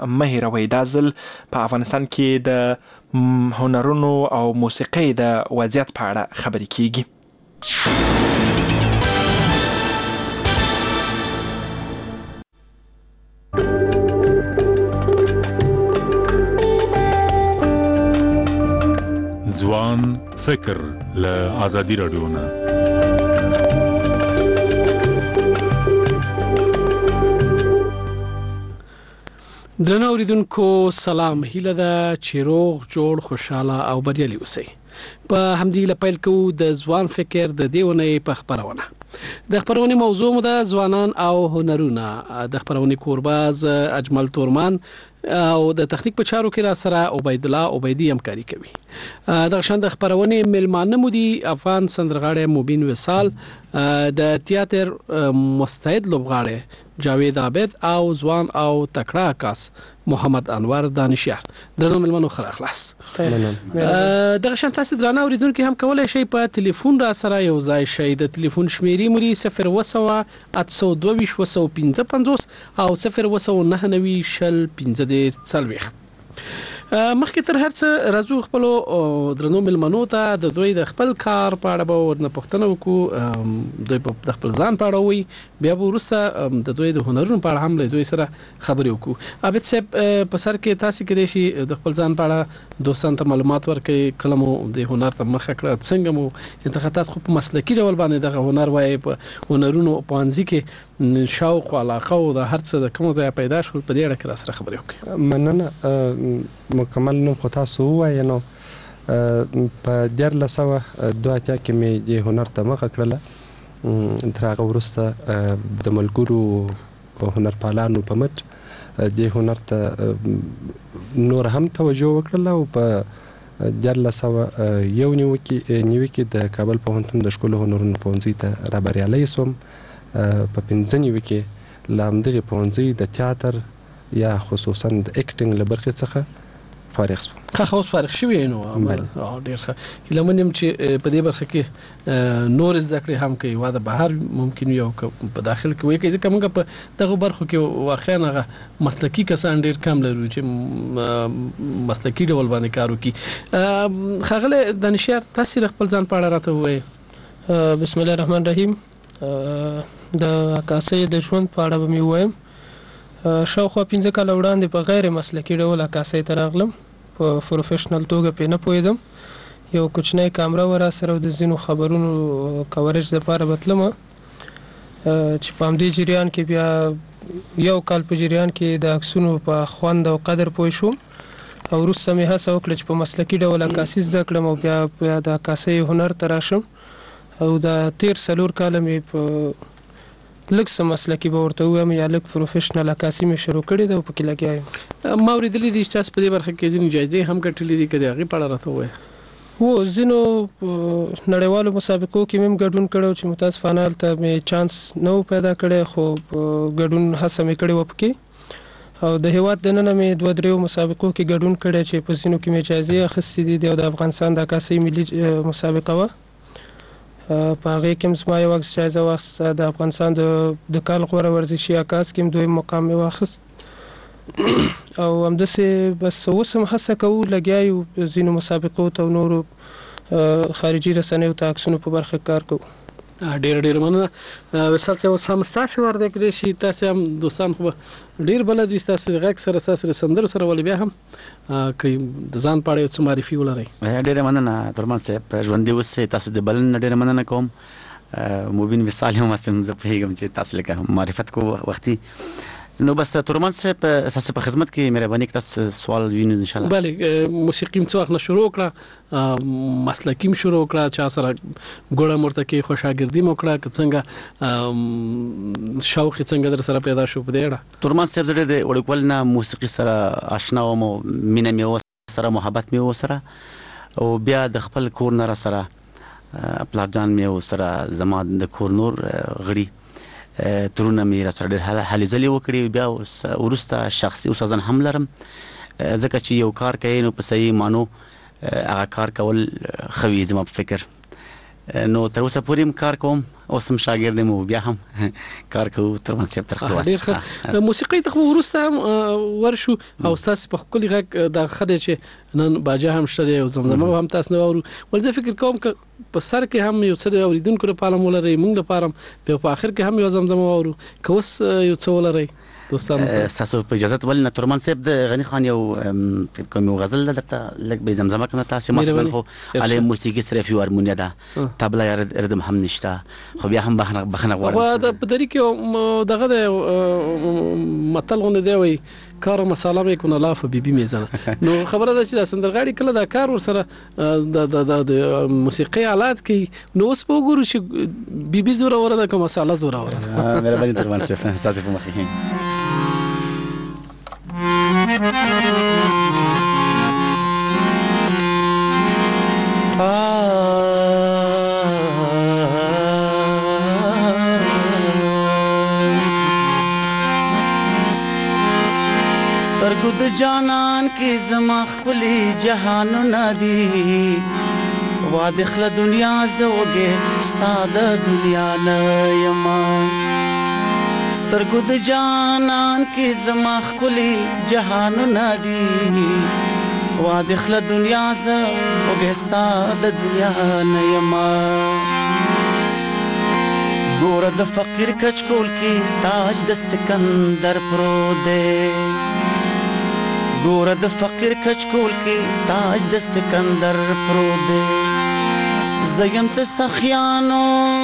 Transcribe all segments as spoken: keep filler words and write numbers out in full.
مه هیروئ. دا ځل په افغانستان کې د هنرونو او موسیقۍ د وضعیت په اړه خبرې کیږي. ځوان فکر له آزادي راډیو نه. درنو اوریدونکو سلام، هیله ده چې روغ جوړ خوشاله او بریالي اوسئ. په همدې له پیل کوو د ځوان فکر د دې اونۍ په خپرونه. د خپرونې موضوع مو د ځوانان او هنرونه. د خپرونې کورباز اجمل تورمان او د تخنیک په چارو کې را سره عبید الله عبیدی همکاري کوي. د شان د خپرونې ملمانه مو دي افغان سندرغاړی مبین وصال، د تیاتر مستعد لوبغاړی جاوید عابد او ځوان او تکړه عکاس محمد انور دانشیار. درنو ملمنو خیر اخلاص. دغه شان تاسو درانه اوریدونکو هم کولای شئ په ټلیفون را سره یو ځای شئ. د ټلیفون شمیرې مو صفر وسوه اته دوه ویشت وسو پنځه پنځوس او صفر وسو نهه نوي شل پنځه دېرش څلوېښت. مخکې تر هر څه راځو خپلو درنو ملمنو ته د دوی د خپل کار په اړه به ورنه پوښتنه وکړو. دوی په د خپل ځان په اړه وایي، بیا به وروسته د دوی د هنرونو په اړه هم له دوی سره خبرې وکړو. عابد صاحب، په سر کې تاسو کېدای شي د خپل ځان په اړه دوستانو ته معلومات ورکړئ. کله مو د هنر ته مخه کړه، څنګه مو انتخاب تاسو خو په مسلکي ډول باندې دغه هنر وایي، په هنرونو پوهنځي کې شوق او علاقه او د هر څه د کوم ځای پیدا شول، په دې اړه کې را سره خبرې وکړئ. مننه. مکمل نوم خو تاسو ووایه. نو په دیارلس سوه دوه اتیا کې مې د هنر ته مخه کړله. تر هغه وروسته د ملګرو هنرپالانو په مټ د هنر ته نور هم توجه وکړله او په دیارلس سوه یو نوي کې د کابل پوهنتون د ښکلو هنرونو پوهنځي ته را بریالی سوم. په پنځه نوي کې له همدغې پوهنځي د تیاتر یا خصوصا د اکټینګ له برخې څخه فارغ شوم. خو اوس فارغ شوی نو ډېر ښه. هیله من یم چې په دې برخه کې نور زده کړې هم کوي، واده بهر ممکن وي او په داخل کې وي. ځکه موږ په دغه برخو کې واقعا هغه مسلکي کسان ډېر کم لرو چې مسلکي ډول باندې کار وکړي. ښاغلی دانشیار، تاسو خپل ځان په اړه راته ووایئ. بسم الله الرحمن الرحیم. د عکاسۍ د ژوند په اړه به مې ووایم. شاوخوا پنځه کاله وړاندې په غیر مسلکي ډول عکاسۍ ته راغلم. په پروفیشنل توګه پې نه پوهېدم. یو کوچنی کامره وه را سره او د ځینو خبرونو کورج دپاره به تلمه، چې په همدې جریان کې بیا یو کال په جریان کې د عکسونو په خوند او قدر پوه شوم. او وروسته مې هڅه وکړه چې په مسلکي ډول عکاسي زده کړم او بیا بیا د عکاسۍ هنر ته راشم. او د تیر څلور کاله مې په لږ څه مسلکي به ورته ووایم یا لږ پروفیشنل عکاسي مې شروع کړې ده او پکې لګیا یم. ما اورېدلي دي چې تاسو په دې برخه کې ځینې جایزې هم ګټلې دي، که د هغې په اړه راته ووایه. هو ځینو نړیوالو مسابقو کې مې هم ګډون کړی چې متاسفانه هلته مې چانس نه و پیدا کړی، خو ګډون هڅه مې کړې وه پکې. او د هېواد دننه مې دوه دریو مسابقو کې ګډون کړی چې په ځینو کې مې جایزې اخیستې دي. او د افغانستان د عکاسۍ ملي مسابقه وه، په هغې کې هم زما یو عکس جایزه واخیسته. د افغانستان د کال غوره ورزشي عکاس کې هم دویم مقام مې واخیست. او همداسې بس اوس هم هڅه کوو، لګیا یو ځینو مسابقو ته او نورو خارجي رسنیو ته عکسونو په برخه کار کوو. ډېر ډېر مننه. وصال صاحب، اوس هم ستاسې وار دی، کېدای شي تاسې هم دوستان خو به ډېر بلد وي ستاسې د غږ سره، ستاسې د سندرو سره، ولې بیا هم که د ځان په اړه یو څه معرفي ولرئ. ډېره مننه تورمان صاحب، ژوندي اوسئ. تاسو د بلنې نه ډېره مننه کوم. مبین وصال هم هسې زه پوهېږم چې تاسو لکه معرفت کوو وختي. نو بس تورمان صاحب، تاسو په خدمت کې مهرباني تاسو سوال وینو ان شاء الله. بله، موسیقي څه وخت نه شروع کړه، مسلکي م شروع کړه، چا سره ګوړه مرته کې خو شاګردي م وکړه، که څنګه شوق څنګه در سره پیدا شو په دې اړه؟ تورمان صاحب، زه د وړوکوالي نه موسیقي سره آشنا وم، مینه مې سره محبت مې سره، او بیا د خپل کور نه را سره پلارجان مې سره زما د کور نور غړي ترونه مې را سره ډېر هلې ځلې وکړې. بیا وروسته شخصي استادان هم لرم، ځکه چې یو کار کوي نو په صحیح معنو هغه کار کول ښه وي زما په فکر. نو تر اوسه پورې هم کار کوم، اوس هم شاګرد یم بیا هم کار کوو ترمن صاحب تر خلاص. ډیر ښه. موسیقي ته ورسته هم ورشو او تاسو په خپل غږ د خدای چې نن باجه هم شته او زمزمه هم تاسو نه اورو ول زه فکر کوم ک په سر کې هم یو څه اوریدونکو لپاره مولري موږ لپاره په اخر کې هم یو زمزمه اورو کوس یو څه ولري دوستان. تاسو په اجازه ولنه ترمن صاحب د غنی خان یو فکر کوم یو غزل درته لګ به زمزمه کنه تاسو مثلا خو علي موسیقي سره فی هارمونیا ده طبله یا ردم هم نشته خو بیا هم بخنه بخنه غواړم. او د په طریق دغه د متل غو دی وي کار مساله مې کو نه لاف بي بي میزنه نو خبره ده چې د سندرغاړي کله دا کار ور سره د د موسیقي آلات کې نو اوس په ګورو چې بي بي زوره وره د کوم مساله زوره وره. مهرباني ترمن صاحب تاسو په مخه سترګو د جانان کې زما ښکلي جهانونه دي واده خله دنیا زوګې ستا د دنیا نه یما سترګو د جانان کې زما ښکلي جهانونه دي واده خله دنیا زوګې ستا د دنیا نه یما ګوره د فقیر کچکول کې تاج د سکندر پروت دی ګوره د فقیر کچکول کې تاج د سکندر پروت دی زیم ته سخیانو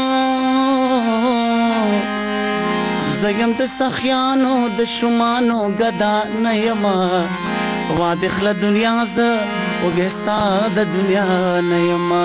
زیم ته سخیانو د شمانو ګدا نه یما واده خله دنیا ز وګستا د دنیا نه یما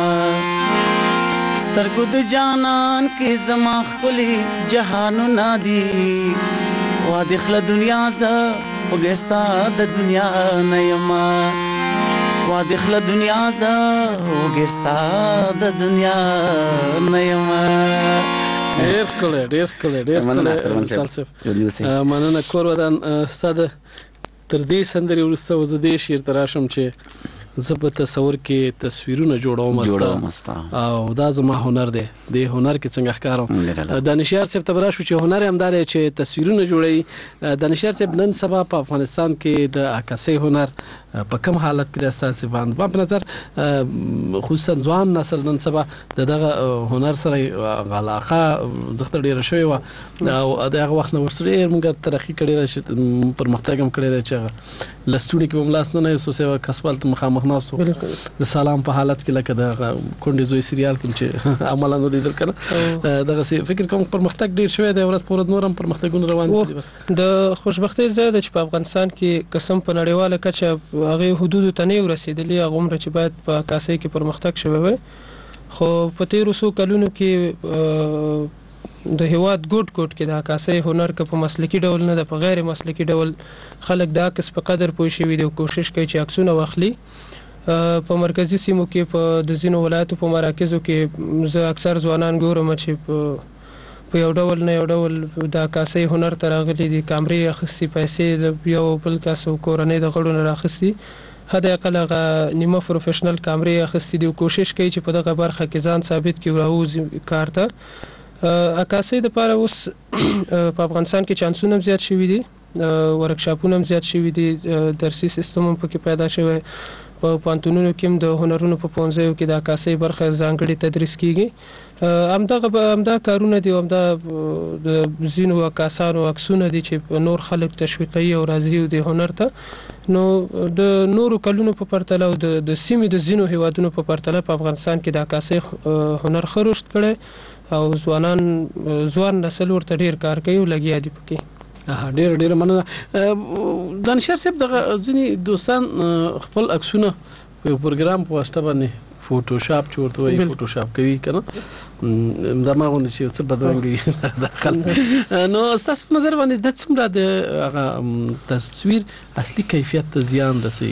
سترګو د جانان کې زما ښکلي جهانونه دي واده خله دنیا ز وګستا د دنیا نه یما واده خله دنیا ز وګستا د دنیا نه یما. ډیر کله ډیر کله ډیر کله سلسف مننه کور ودان استاد تر دې سندري ورسته وزدي شیر تراشم چې زه په تصور کې تصویرونه جوړوم استا او دا زما هنر دی د هنر کې څنګه ښکارم دانشیار صاحب ته راشو چې هنر هم دار چې تصویرونه جوړي. دانشیار صاحب نن سبا په افغانستان کې د عکاسۍ هنر په کوم حالت کې راستاسي باندې په نظر خصوصا ځوان نسل نن سبا دغه هنر سره علاقه زغته ډیره شوی و او دغه وخت نو ورسره موږ ترقی کړی چې پرمختګ هم کړی چې لستونی کې ملاس نه یو څه کسبال ته مخامخ ناسو د سلام په حالت کې لکه د کونډې زوی سریال کوم چې عملاً لیدل کنه دغه فکر کوم پرمختګ ډیر شوی دی ورځ پر نورم پرمختګونه روان دي. د خوشبختۍ زیاده چې په افغانستان کې قسم په نړیواله کچه هغه حدود ته نه ورسېدلې هغه عمر چې باید په عکاسۍ کې پرمختګ شوی وي خو په تیرو څو کلونو کې د هیواد ګوټ ګوټ کې د عکاسۍ هنر که په مسلکي ډول نه د په غیر مسلکي ډول خلک د عکس په قدر پوه شوي دي او کوشش کوي چې عکسونه واخلي. په مرکزی سیمو کې په د ځینو ولایتو په مراکزو کې زه اکثر ځوانان ګورم چې په یو ډول نه یو ډول د عکاسۍ هنر ته راغلي دي کامرې اخیستي پیسې د یو بل کس او کورنۍ د غړو نه راخیستي حد اقل هغه نیمه پروفیشنل کامرې اخیستي دي او کوشش کوي چې په دغه برخه کې ځان ثابت کړي او راوځي کار ته. عکاسۍ دپاره اوس په افغانستان کې چانسونه هم زیات شوي دي ورکشاپونه هم زیات شوي دي درسي سیستم هم پکې پیدا شوی په پوهنتونونو کې هم د هنرونو په پوهنځیو کې د عکاسۍ برخه ځانګړې تدریس کیږي. همدغه همدا کارونه دي همدا د ځینو عکاسانو عکسونه دي چې نور خلک تشویقوي او راځي د هنر ته نو د نورو کلونو په پرتله او د سیمې د ځینو هیوادونو په پرتله په افغانستان کې د عکاسۍ هنر ښه رشد کړی او ځوانان ځوان نسل ورته ډیر کار کوي او لګیا دي پکې. ډیر ډیر مننه دانشار صاحب دغه ځینې دوستان خپل عکسونه په پروګرام په واسطه باندې فوټوشاپ چورته وي فوټوشاپ کوي کنه دا ما غوښنه چې څه بدرنګي داخل نو تاسو په نظر باندې د څومره د تصویر اصلي کیفیت ته زیان رسي؟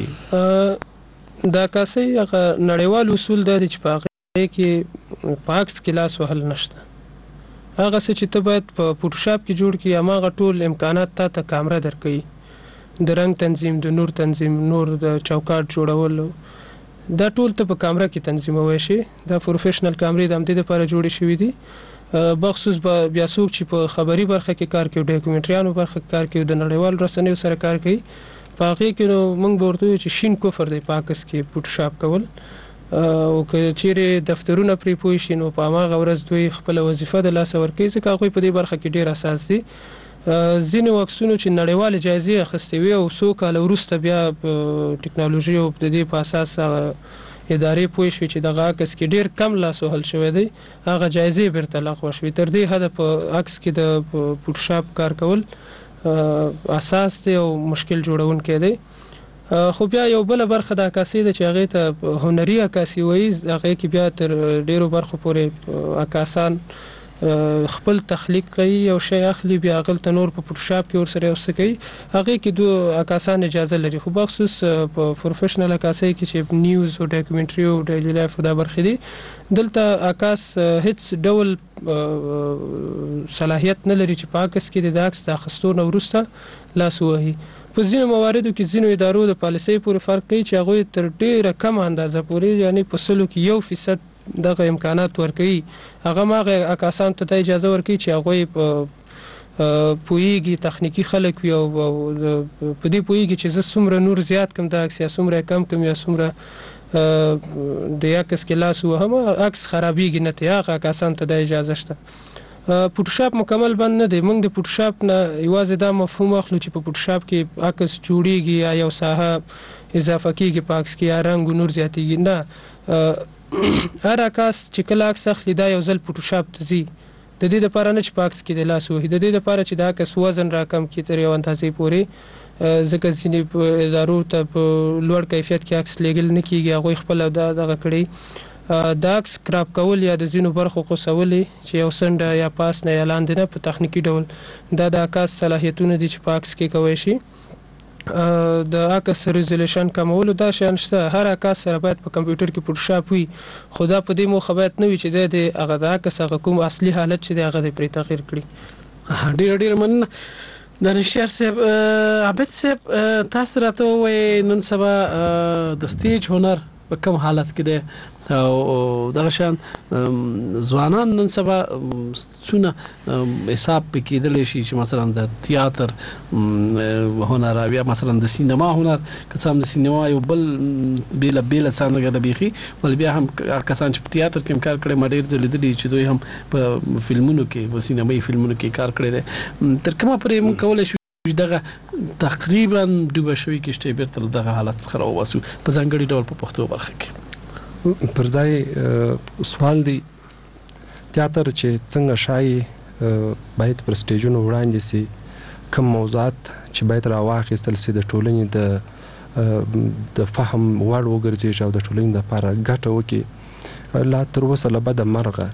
دا کاسي هغه نړیوال اصول د چې په هغه کې په عکس کې لاس وهل نشته هغه څه چې ته باید په فوټوشاپ کې جوړ کړي هماغه ټول امکانات تا ته کامره درکوي د رنګ تنظیم د نور تنظیم نور د چوکاټ جوړول دا ټول ته په کامره کې تنظیموي شي دا پروفیشنل کامرې د همدې لپاره جوړې شوې دي بخصوص بیا څوک چې په خبري برخه کې کار کوي ډاکومنټریانو برخه کې کار کوي د نړیوال رسنیو سره کار کوي په هغه کې نو موږ ورته چې شین کفر دی پاکس کې فوټوشاپ کول او که چیرې دفترونه پرې پوي شي نو په هغه ورځ دوی خپل وظیفه د لاس ورکوي ځکه هغه په دې برخه کې ډیر اساس دي ځینې وکسونو چې نړیوال جایزې اخیستې وي او څو کال وروسته بیا ټکنالوژي او د دې په اساس ادارې پوه شوې چې دغه عکس کې ډیر کم لاس وهل شوی دی هغه جایزې بیرته لغوه شوې تر دې حده په عکس کې د فوټوشاپ کار کول اساس دی او مشکل جوړونکی دی خو بیا یو بل برخه د عکاسۍ ده چې هغې ته هنري عکاسي وایي هغې کې بیا تر ډیرو برخو پورې عکاسان خپل تخلیق کوي یو شی اخلي بیا هغلته نور په فوټوشاپ کې ورسره یو څه کوي هغې کې دوه عکاسان اجازه لري خو بخصوص په پروفیشنل عکاسۍ کې چې نیوز او ډاکومنټري او ډیلی لایف دا برخې دي دلته عکاس هیڅ ډول صلاحیت نه لري چې په عکس کې د عکس د اخیستو نه وروسته لاس ووهي په ځینو مواردو کې ځینو ادارو د پالیسۍ پورې فرق کوي چې هغوی تر ډیره کمه اندازه پورې یعنی په سلو کې یو فیصد دغه امکانات ورکوي هغه هغه عکاسانو ته اجازه ورکوي چې هغوی په پوهیږي تخنیکي خلک وي او په دې پوهیږي چې زه څومره نور زیات کم د عکس یا څومره کم کم یا څومره د عکس کې لاس وهم عکس خرابېږي نه ته هغه عکاسانو ته د اجازه شته فوټوشاپ مکمل بند نه دی موږ د فوټوشاپ نه یوازې دا مفهوم اخلو چې په فوټوشاپ کې عکس جوړیږي یا یو ساحه اضافه کیږي په عکس کې یا رنګ نور زیاتیږي نه هر عکاس چې کله عکس اخلي دا یو ځل فوټوشاپ ته ځي د دې لپاره نه چې په عکس کې د لاس وهي د دې لپاره چې د عکس وزن راکم کړي تر یو اندازې پورې ځکه ځینې ادارو ته په لوړ کیفیت کې عکس لیږل نه کیږي هغوی خپله دغه کړي د عکس کراپ کول یا د ځینو برخو قوسولې چې یو څنډه یا پاس نه یا لاندې نه په تخنیکي ډول دا د عکاس صلاحیتونه دي چې په عکس کې کوی شي د عکس ریزولوشن کمولو دا شیان شته هر عکاس سره باید په کمپیوټر کې فوټوشاپ وي خو دا په دې موخه باید نه وي چې د هغه د عکس هغه کوم اصلي حالت چې دی هغه د پرې تغیر کړي ډېر ډېر مننه دانشیار صاحب عابد صاحب تاسو راته ووایئ نن سبا د سټیج هنر په کوم حالت کې دی او دغه شان ځوانان نن سبا څونه حساب پکې کېدلی شي چې مثلا د تیاتر هنر او یا مثلا د سینما هنر که څه هم د سینما یو بل بېله بېله څانګه ده بیخي ول بیا هم کسان چې په تیاتر کې هم کار کړی ما ډېر ځله لیدلي چې دوی هم په فلمونو کې په سینمایي فلمونو کې کار کړی دی تر کومه پورې موږ کولی شو دغه تقریبا ډوبه شوي کښتۍ بیرته دغه حالت څخه راوباسو په ځانګړي ډول په پښتو برخه کې پر ځای سوال دی تیاتر چې څنګه شایي باید پر سټیجونو وړاندې سي کوم موضوعات چې باید راواخیستل سي د ټولنې د د فهم وړ وګرځي او د ټولنې لپاره ګټه وکړي لا تر اوسه له بده مرغه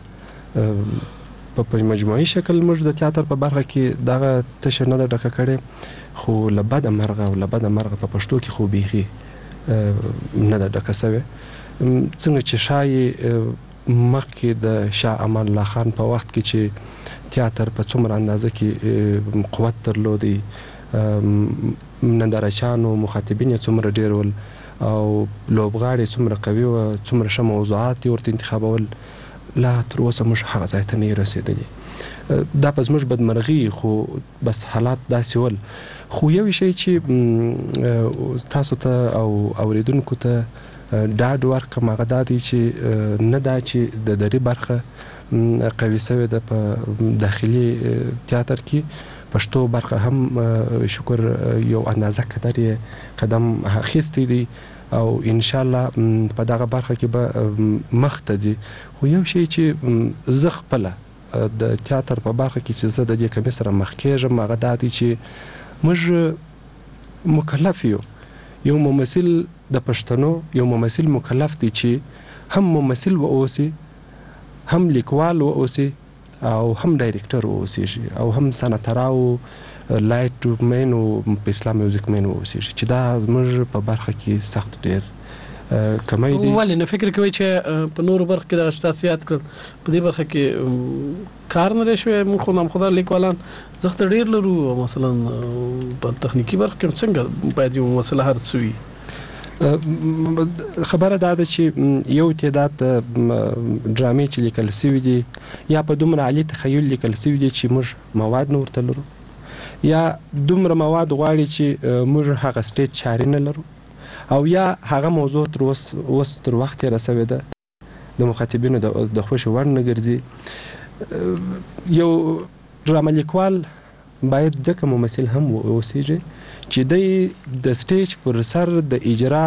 په مجموعي شکل موږ د تیاتر په برخه کې دغه تشه نه ده ډکه کړې خو له بده مرغه او له بده مرغه په پښتو کې خو بیخي نه ده ډکه سوې څنګه چې شایي مخکې د شاه امان الله خان په وخت کې چې تیاتر په څومره اندازه کې قوت درلودی نندارچیانو مخاطبین یې څومره ډېر ول او لوبغاړي څومره قوي وه څومره ښه موضوعات یې ورته انتخابول لا تر اوسه موږ هغه ځای ته نه یو رسېدلي دا په زموږ بدمرغي خو بس حالات داسې ول خو یو شی چې تاسو ته او اوریدونکو ته ډاډ ورکړم هغه دا دی چې نه دا چې د دري برخه قوي سوې ده په داخلي تیاتر کې پښتو برخه هم شکر یو اندازه قدر یې قدم اخیستی دی او ان شاء الله په دغه برخه کې به مخ ته ځي خو یو شی چې زه خپله د تیاتر په برخه کې چې زه د دې کمې سره مخ کېږم هغه دا دی چې موږ مکلف یو یو ممثل د پښتنو یو ممثل مکلف دی چې هم ممثل و اوسي هم لیکوال و اوسي او هم ډایرکټر و اوسي او هم سنتر او لایټ مین او په اسلام میوزیک مین و اوسي چې دا زموږ په برخه کې سخت ډیر کمای دی ولې نه فکر کوي چې په نورو برخه کې د اشتاسيات کړ په دې برخه کې کار نه شوی مونږ خو نام خدای لیکوالان زخت ډیر لرو مثلا په تخنیکی برخه کې څنګه باید یو مسله هر څوي خبره دا ده چې یو تعداد ډرامې چې لیکل سوي دي یا په دومره عالي تخیل لیکل سوي دي چې موږ مواد نه ورته لرو، یا دومره مواد غواړي چې موږ هغه سټیج چارې نه لرو، او یا هغه موضوع تر اوس تر وخت یې رسوي ده د مخاطبینو د خوښې وړ نه ګرځي. یو ډرامه لیکوال باید ځکه ممثل هم اوسیږي چې دی د سټیج پر سر د اجرا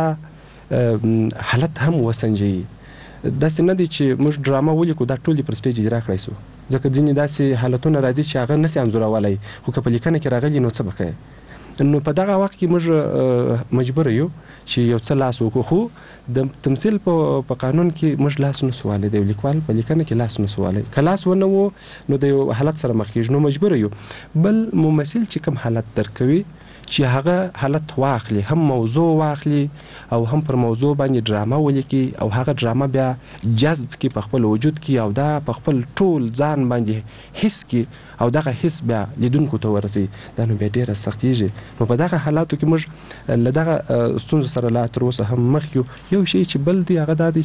حالت هم وسنجي. داسې نه دی چې موږ ډرامه ولیکو دا ټول پر سټیج اجرا کړی سو، ځکه ځینې داسې حالتونه راځي چې هغه نسي انځورولی، خو که په لیکنه کې راغلي نو څه به کوې. نو په دغه وخت کې موږ مجبور یو چې یو څه لاس وکړو، خو د تمثیل په قانون کې موږ لاس نسو والی، د لیکوال په لیکنه کې لاس نسو والی. که لاس ونه و نو د یو حالت سره مخ کېږو، نو مجبور یو. بل ممثل چې کوم حالت درک کوي چې هغه حالت واخلي، هم موضوع واخلي او هم پر موضوع باندې ډرامه ولیکي، او هغه ډرامه بیا جذب کی په خپل وجود کې، او دا په خپل ټول ځان باندې حس کی، او دغه حس بیا لیدونکو ته ورسي، دا نو بیا ډیره سختیږي. نو په دغه حالاتو کې موږ له دغه ستونزو سره لا تر اوسه هم مخ یو. یو شی چې بل دی هغه دا دی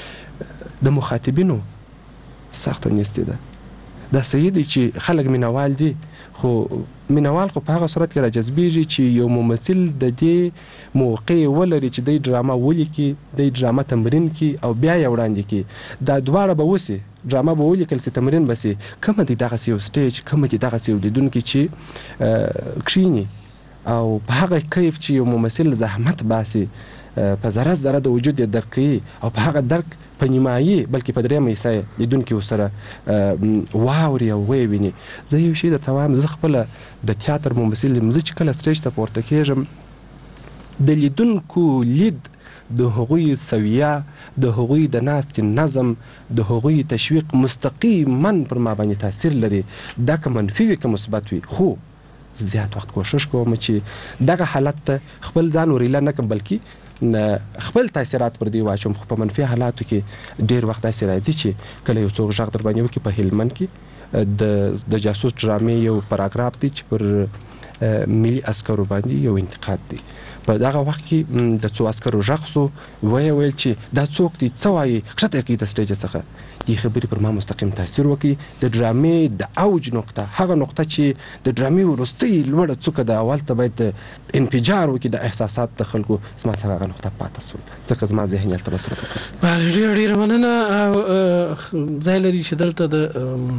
چې د مخاطبینو سخته نیستي ده. دا صحیح دی چې خلک مینوال دي، خو مینوال خو په هغه صورت کې راجذبېږي چې یو ممثل د دې موقع ولري چې دی ډرامه ولیکي، دی ډرامه تمرین کی او بیا یې وړاندې کی. دا دواړه به وسي، ډرامه به ولیکل سي، تمرین به سي. کومه دی دغسې یو سټیج، کومه دی دغسې یو لیدونکي چې کښیني او په هغه کیف چې یو ممثل زحمت باسي، په ذره ذره د وجود یې درک کوي، او په هغه درک په نیمایي بلکې په درېیمه حصه یې لیدونکي ورسره واوري او ویې ویني. زه یو شی درته وایم، زه خپله د تیاتر ممثل یم. زه چې کله سټیج ته پورته کېږم، د لیدونکو لید، د هغوی سویه، د هغوی د ناستې نظم، د هغوی تشویق مستقیما پر ما باندې تاثیر لري. دا که منفي وي که مثبت وي، خو زیات وخت کوشش کوم چې دغه حالت ته خپل ځان ورېله نه کړم، بلکې خپل تاثیرات پر دی واچوم. خو په منفي حالاتو کې ډیر وخت داسې راځي چې کله یو څوک غږ در باندې وکړي. په هلمند کې د جاسوس ډرامې یو پاراګراف دی چې پر ملي عسکرو باندې یو انتقاد دی. په دغه وخت کې د څو عسکرو غږ سو، ویې ویل چې دا څوک دی، څه وایي، ښکته یې کوي د سټیج څخه. دې خبرې پر ما مستقیم تاثیر وکړي. د ډرامې د اوج نقطه، هغه نقطه چې د ډرامې وروستۍ لوړه څوکه ده، اول ته باید انفجار وکړي د احساسات د خلکو، زما څخه هغه نقطه پاته سول، ځکه زما ذهن هلته مصرف کړ. ډېره ډېره مننه. ځای لري چې دلته د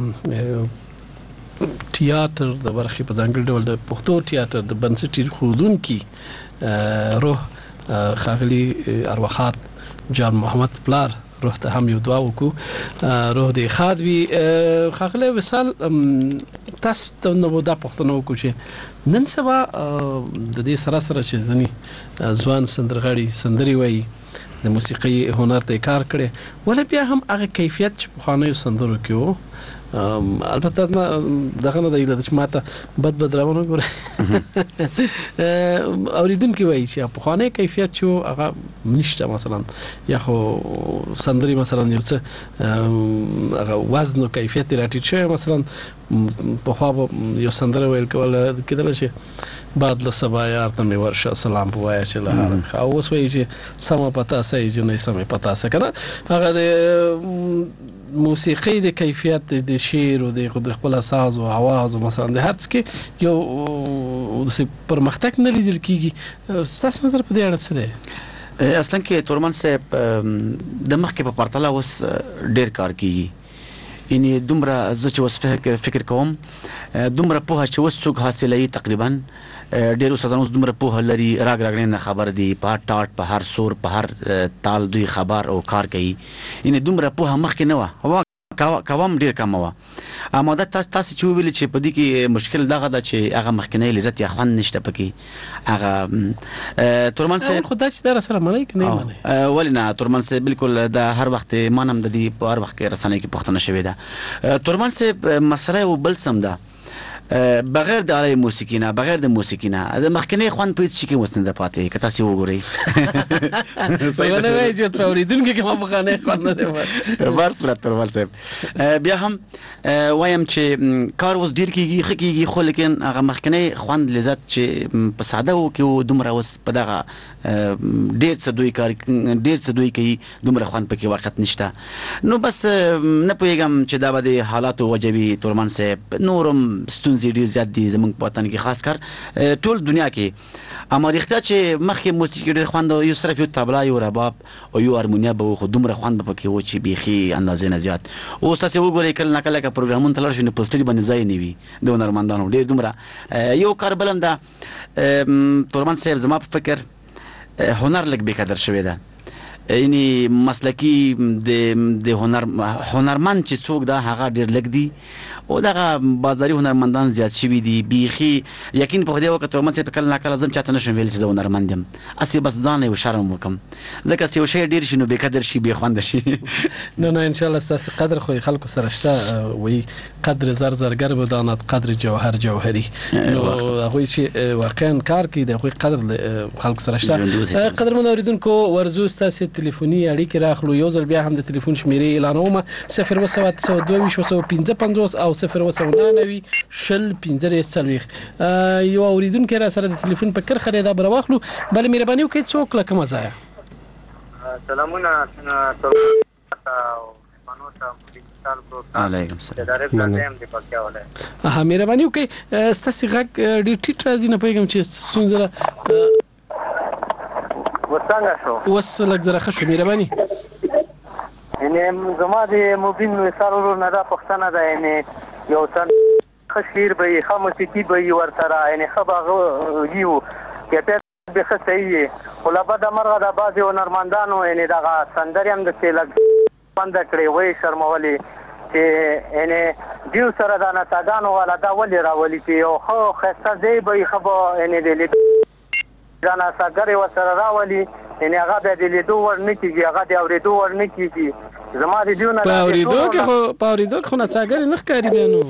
تیاتر د برخې په ځانګړي ډول د پښتو تیاتر د بنسټ ایښودونکي روح ښاغلي ارواښاد جان محمد پلار روح ته هم یو دعا وکړو، روح دې ښاد وي. ښاغلی وصال، تاسو ته نو دا پوښتنه وکړو چې نن سبا د دې سره سره چې ځینې ځوان سندرغاړي سندرې وایي، د موسیقۍ هنر ته کار کړی، ولې بیا هم هغه کیفیت چې پخوانیو سندرو کې و، البته دغه نه دی چې ماته بد بد راونه ګوره اوریدونکي وایي چې پخوانی کیفیت چې هغه نشته، مثلا یا خو سندري مثلا یو څه هغه وزن او کیفیت راټیټ شوی، مثلا په خوا یو سندره ویل کول کېدل چې بعد له سبا یار ته مې ورشه سلام بوایا چې له هر او اوس وایي چې سمه پتا سې جنې سمه پتا سې کنه. هغه د موسیقي د کیفیت د شعر او د خپل ساز او आवाज او مثلا د هر څه کې یو د پرمختګ نه لیدل کیږي. تاسو نظر په دې اړه څه دی؟ اصلا کې تورمن صاحب د مخکې په پرتله اوس ډیر کار کیږي، یعنی دومره زه چې اوس فکر فکر کوم دومره پوهه چې اوس څوک حاصلوي، تقریبا ډیر استادان اوس دومره پوهه لري، راګ راګ نه خبر دي، په هر ټاټ په هر سور په هر تال دوی خبر او کار کوي. یعنی دومره پوهه مخکې نه وه، کوم ډیر کم وه. اما دا تاسو تاسو چې ویل چې په دې کې مشکل دغه ده چې هغه مخکنی لذت یا خوند نشته پکې. هغه تورمن صاحب خدای چې در سره مړی کنه معنی ولی نه تورمن صاحب بالکل د هر وخت مانم د دې په هر وخت کې رسنۍ کې پښتنه شوی ده. تورمن صاحب مسله او بل سم ده، بغیر د آلې موسیقي نه بغیر د موسیقي نه د مخکنی خوند په هیڅ شي کې وسنده پاتې که تاسو وګورئ څنګه وایي چې اوریدونکو کې ما مخکنی خوند نه دی ورس براتر ول صاحب بیا هم وایم چې کار اوس ډیر کیږي خ کیږي خو لیکن هغه مخکنی خوند لذت چې په ساده و کې دومره اوس په دغه ډیر څه دوی کار ډیر څه دوی کوي دومره خوند پکې وخت نشته نو بس نه پوهیږم چې دا به د حالاتو وجوي تورمان صاحب نورم ستونزې ډیر زیات دي زموږ په وطن کې خاص کر ټول دنیا کې اما رښتیا چې مخکې موسیقي ډیر خوند یو صرف یو طبلا یو رباب او یو هارمونیا به خو دومره خوند به پکې و چې بیخي اندازې نه زیات اوس تاسو وګورئ کله نه کله که پروګرامونه تلل شي نو پوسټري باندې ځای نه وي د هنرمندانو ډیر دومره یو کار بلم ده تورمان صاحب زما په فکر هنر لږ بې قدر شوی ده یعنی مسلکی د د هنر هنرمند چې څوک ده هغه ډیر لږ دي او دغه بازاري هنرمندان زیات شوي دي بیخي یقین په دې وخت تورمان صاحب کله نه کله زم چاته نشم ویل چې زه هنرمند یم اصلي بس ځان یو شرم وکم ځکه چې یو شی ډیر شي نو بې قدر شي بې خوند شي نه نه ان شاء الله ستاسو قدر خو خلکو سره شته وی قدر زر زرګر بدانات قدر جوهر جوهري نو هغه چې واقعا کار کوي د هغه قدر خلکو سره شته قدر مون اوریدونکو ورزو ستاسو ټلیفوني اړیکې راخلو یو ځل بیا هم د ټلیفون شمیرې اعلانوم صفر سبعه صفر دوه صفر پنځه پنځوس او صفر سبعه نوي شل پنځه څلوېښت یو اوریدونکو را سره د ټلیفون په کرخه دا بر واخلو بل مهرباني وکړئ څوک لکه مزایا سلامونه علیکم السلام ها مهرباني وکړئ ستاسو غږ ډیر ټیټ راځي نه پېږم چې څنګه وڅنګه شو وس لږ زره خښ مهرباني یعنی زما د مبین مثال ورو نه دا پښتنه ده یعنی یو څن خشیر به خو موسیقي به ور سره یعنی خبر یو کې په به خصي ولا بد مرغه د بازي هنرمندانو یعنی دا سندریم د سیلګ بند کړی وای شرمولي چې یعنی دیو سره دا نه تاګانو ولا دا ولې راولي چې یو خو خسته دی به خبر یعنی د دا نه ساګره و سره راولي یعنی هغه د لیدو ور نه کیږي هغه د اوریدو ور نه کیږي زما د دیونه په اوریدو کې خو په اوریدو خو نه څاګره نه ښکاری بیانو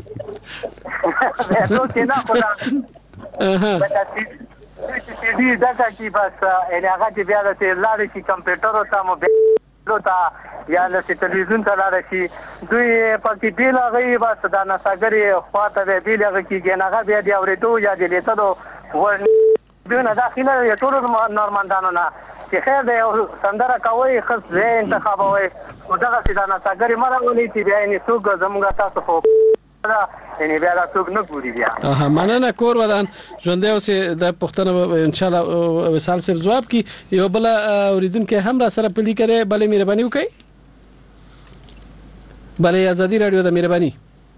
نو چې نه خدا اها چې دې دا چې بس یعنی هغه چې بیا د لارې چې کمپیوټر او تاسو به تا یا د تلویزیون ته لاره شي دوی پکې بیل هغه بس دا نه ساګره خواته به بیل هغه کیږي هغه بیا د اوریدو یا د لیدو ور دونه داخله یو ټول نورماندانو نه چې خیر دی سندره کوي خاص زه انتخابوي او دغه سیدانه ساګری مرولې چې بیا یې څوک زموږ تاسو خو یعنی بیا دا څوک نه ګوري بیا اه مننه کور ودان ژوندې اوس د پښتنه ان شاء الله وسال صاحب جواب کی یو بل اوریدونکو هم را سره پلی کړي بلې مهرباني وکړي بلې ازادي رادیو د مهرباني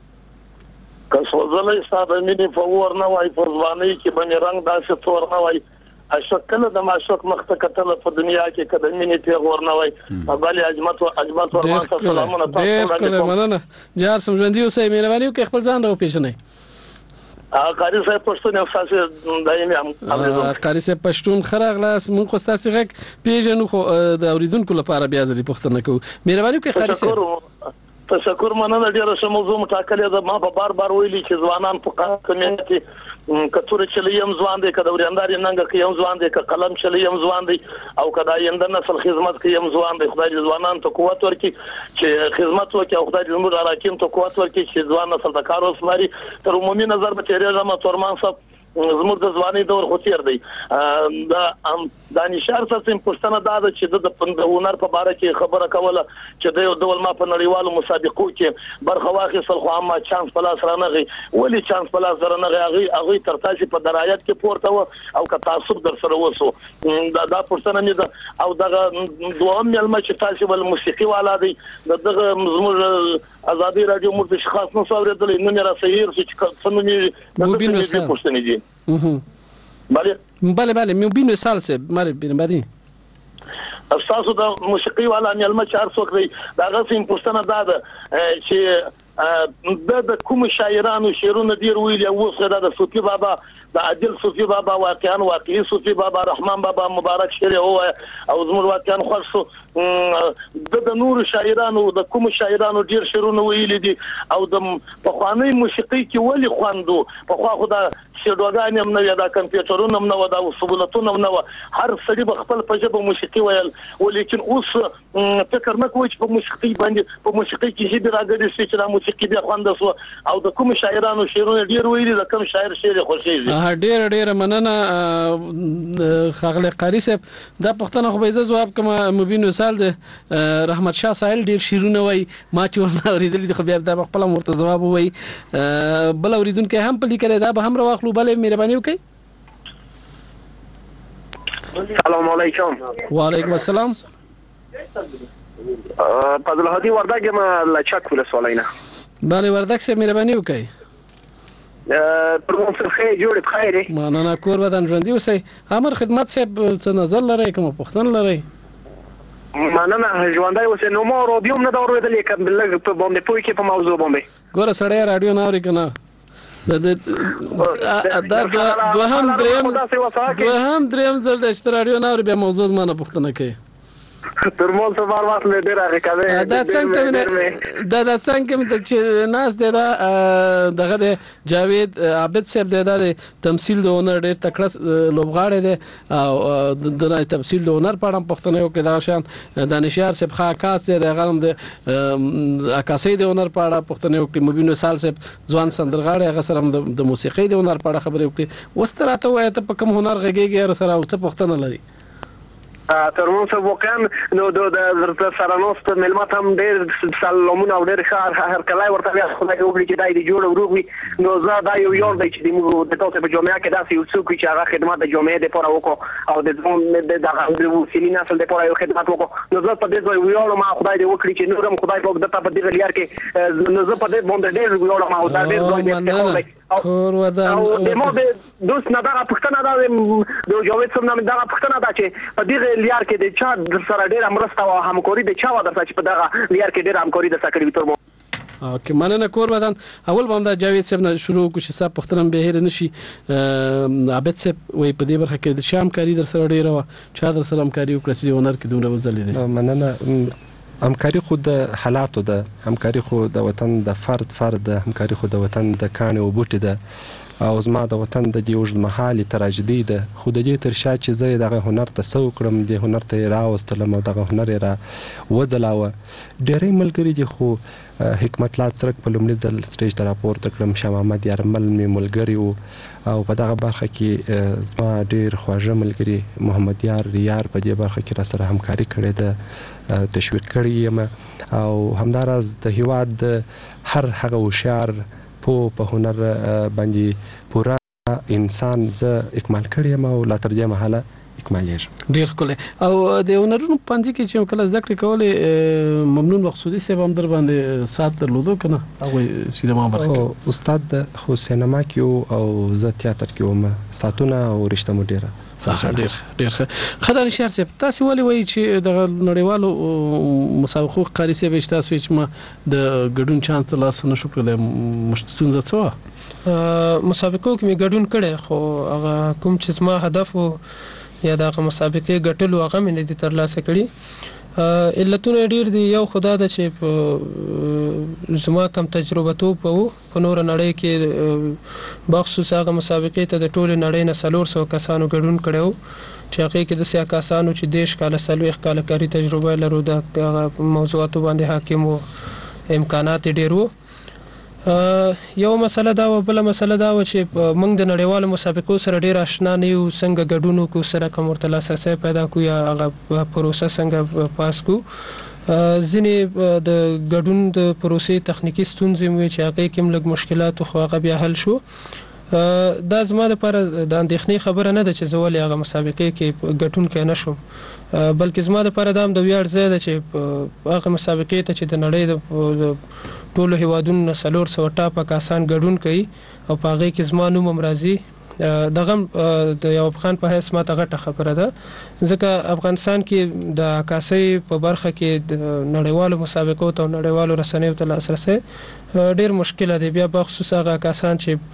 کسوزلې صاحب مینه په ور نه وای په ځواني کې باندې رنگ داسې تور نه وای اشکل د معشوق مخته کتل په دنیا کې کده مینه ته ور نه وای بلې اجمت او اجمت ورمان سلامونه تاسو ته مننه جار سم ژوندې اوسې مهرباني وکړئ خپل ځان راو پیژنئ قاری صاحب پښتون افساس دایمي هم قاری صاحب پښتون خراغلاس مونږ خو تاسو غږ پیژنو خو د اوریدونکو لپاره بیا ځلې پښتنه کوو مهرباني وکړئ قاری صاحب تشکر مننه ډیره ښه موضوع مټاکلې ده ما په بار بار ویلي چې ځوانان په کمیونټي کتور چلیم ځوان دي کده وریندار ننګ کيم ځوان دي ک قلم چلیم ځوان دي او کدا یند نسل خدمت کيم ځوان دي خدای دې ځوانان ته قوت ورکړي چې خدمت وکړي او خدای دې زموږ راکیم ته قوت ورکړي چې ځوان نسل د کار وسماري تر عمومي نظر به تیرې زما تورمان صاحب زموږ د ځواني دور خو تیر دی دا د نشار سره پښتنه دا چې د هنر په اړه کې خبره کوله چې د ډول ما په نړیوالو مسابقو کې برخه واخیستل خو اما چانس په لاس رانغي ولی چانس په لاس رانغي هغه هغه تر تاسو په درایت کې پورته و او که تعصب در سره وسو دا د پښتنه نه او دغه دوام ملما چې تاسو ول موسیقي والا دی دغه زموږ ازادي رادیو مرد شخص نو اوریدل نو نه راځي چې څنګه مبین وسه پښتنه دي بله بله بله مبین وسال سه مری بنبادي تاسو د موسیقي والا ملما چار څوک دی دا غسین پښتنه دا ده چې د کوم شاعرانو شعرونه ډیر ویل او څنګه د صوفي بابا د عادل صوفي بابا واقعا واقعي صوفي بابا رحمان بابا مبارک شعر او او زموږ واقعا خوښ د نور شاعرانو د کوم شاعرانو ډیر شعرونه ویلي دي او د پخوانی موسیقي کې ولي خوندو په خو خدا شډوګان هم نه دا کمپیوټرونه هم نه دا سبولتونه هم نه هر سړي په خپل په ژبه موسیقي ویل ولیکن اوس فکر نه کوي چې په موسیقي باندې په موسیقي کې هیڅ راګړي چې دا موسیقي بیا خوند وسو او د کوم شاعرانو شعرونه ډیر ویلي د کوم شاعر شعر خوښیږي ها ډیر ډیر مننه خغل قاری صاحب دا پښتنه خو به جواب کوم مبین وسال د رحمت شاه سایل ډیر شیرونه وای ما چې ورنه اوریدل دي خو بیا د خپل مرته جواب وای بل اوریدونکو هم په لیکره دا به هم راخلو بل مهرباني وکي السلام علیکم وعلیکم السلام فضل هادی وردک ما لچک ولسوالینا بله وردک سه مهرباني وکي پرمون څخه جوړ بخیر مننه کور ودان ژوندۍ اوسئ امر خدمت صاحب څه نظر لرئ کوم پوښتنه لرئ مننه ژوندۍ اوسئ نو ما رادیو نه دا اورېدل کوم لږ په باندې پوي کې په موضوع باندې ګوره سړی رادیو نه اوري کنه دا دوهم دریم دوهم دریم ځل د اشتراډیو نه اوري بیا موضوع ما نه پوښتنه کوي ترمون څه بار وخت له ډیر هغه کوي دا څنګه دا دا څنګه چې ناس دی دا دغه د جاوید عابد صاحب دی دا تمثيل د هنر ډیر تکړه لوبغاړی دی او د تمثيل د هنر په اړه پوښتنه وکړه دا شان دانشیار صاحب خاکاس دی د غلم د عکاسۍ د هنر په اړه پوښتنه وکړه مبین وسال صاحب ځوان سندرغاړی هغه سره د موسیقۍ د هنر په اړه خبرې وکړي وستراته وایي ته په کوم هنر غږیږي سره او څه پوښتنه لري ترمون څه وکم نو د سرانوست ملمت هم ډیر سلامونه او ډیر ښه هر کله ورته بیا خدای وکړي چې دای دی جوړ وروغي نو زه دا یو یو دی چې موږ د تاسو په جامعه کې داسې یو څوک چې هغه خدمت د جامعه لپاره وکړو او د ځون د دغه وسیلې نسل لپاره یو خدمت وکړو نو زه په دې ځای ویاړم ما خدای دې وکړي چې نور هم خدای په دغه په دې لار کې نو زه په دې باندې ډیر ویاړم او دا ډیر ځای دی کور ودان او د مو د دوست نه دا پښتنه دا د جاوید صاحب نه دا پښتنه دا چې په دې لیار کې د چا د سره ډیر مرسته او همکاري د چا ودا چې په دغه لیار کې ډیر همکاري د سکرټری تر مو اوکې مننه کور ودان اول باندې دا جاوید صاحب نه شروع کو چې صاحب پښتنه به هیر نشي عابد صاحب وې په دې برخه کې د شام کاری در سره ډیر و چا در سره همکاري وکړه چې هنر کې دومره وزلې مننه همکاري خو د حالاتو ده همکاري خو د وطن د فرد فرد همکاري خو د وطن د کانې او بوټي ده او زما د وطن د دې اوږد مهالي تراژیدي ده خو د دې تر شا چې زه دغه هنر ته څه وکړم د هنر ته یې راوستلم او دغه هنر یې را وځلاوه ډېری ملګري دي خو حکمت الله څرک په لومړي ځل سټیج ته راپورته کړم شاه محمد یارمل مې ملګري وو او په دغه برخه کې زما ډېر خواږه ملګري محمد یار ریار په دې برخه کې را سره همکاري کړې ده تشویق کړی یم او همداراز د هیواد هر هغه هوښیار په هنر باندې پورا انسان زه اکمال کړی یم او لا تر دې مهاله اکمالېږم ډیر ښکلی او د هنرونو په پنځه کې چې کله زده کړې کولې ممنون مقصودي صاحب هم در باندې سات درلودو که نه هغوی سینما برخه استاد خو سینما کې او زه تیاتر کې وم ساتونه او رشته مو ډېره ډیر ډیر ښه خدای شهر صاحب تاسو ولې وایي چې د نړیوالو مسابقو قاری صاحب تاسو چې ما د ګډون چانس لاس نه شو کړل مشتونزه څه مسابقو کې می ګډون کړي خو هغه کوم چې ما هدف یا د مسابقې ګټلو هغه مې د ترلاسه کړي علتونه ډیر دي یو خدا د چې زما کم تجربه تو په نور نړۍ کې بخصوص هغه مسابقې ته د ټول نړۍ نه څلور سوه کسانو ګډون کړو چې هغه کې د سیا کسانو چې دیش کاله سلويخ کاله کاری تجربه لرو د موضوعاتو باندې حاکم وو امکانات ډیر وو یو مسله دا و بل مسله دا و چې موږ د نړیوالو مسابقو سره ډیر آشنا نه یو څنګه ګډون کو سره کوم ورته اساسه پیدا کو یا هغه پروسه څنګه پاس کو ځینې د ګډون د پروسې تخنیکی ستونزې مو چې هغه کوم لږ مشکلات خو هغه بیا حل شو دا زما لپاره د اندېښنې خبره نه ده چې زه ولې هغه مسابقې کې ګډون کې نه شوم بلکې زما لپاره دا هم د ویاړ ځای ده چې هغه مسابقې ته چې د نړۍ د ټولو هیوادونو نه څلور سوه ټاپه کسان ګډون کوي او په هغې کې زما نوم هم راځي دغه د یو افغان په حیث ماته غټه خبره ده ځکه افغانستان کې د عکاسۍ په برخه کې د نړیوالو مسابقو ته او نړیوالو رسنیو ته لاسرسی ډېر مشکله دی بیا بخصوص هغه کسان چې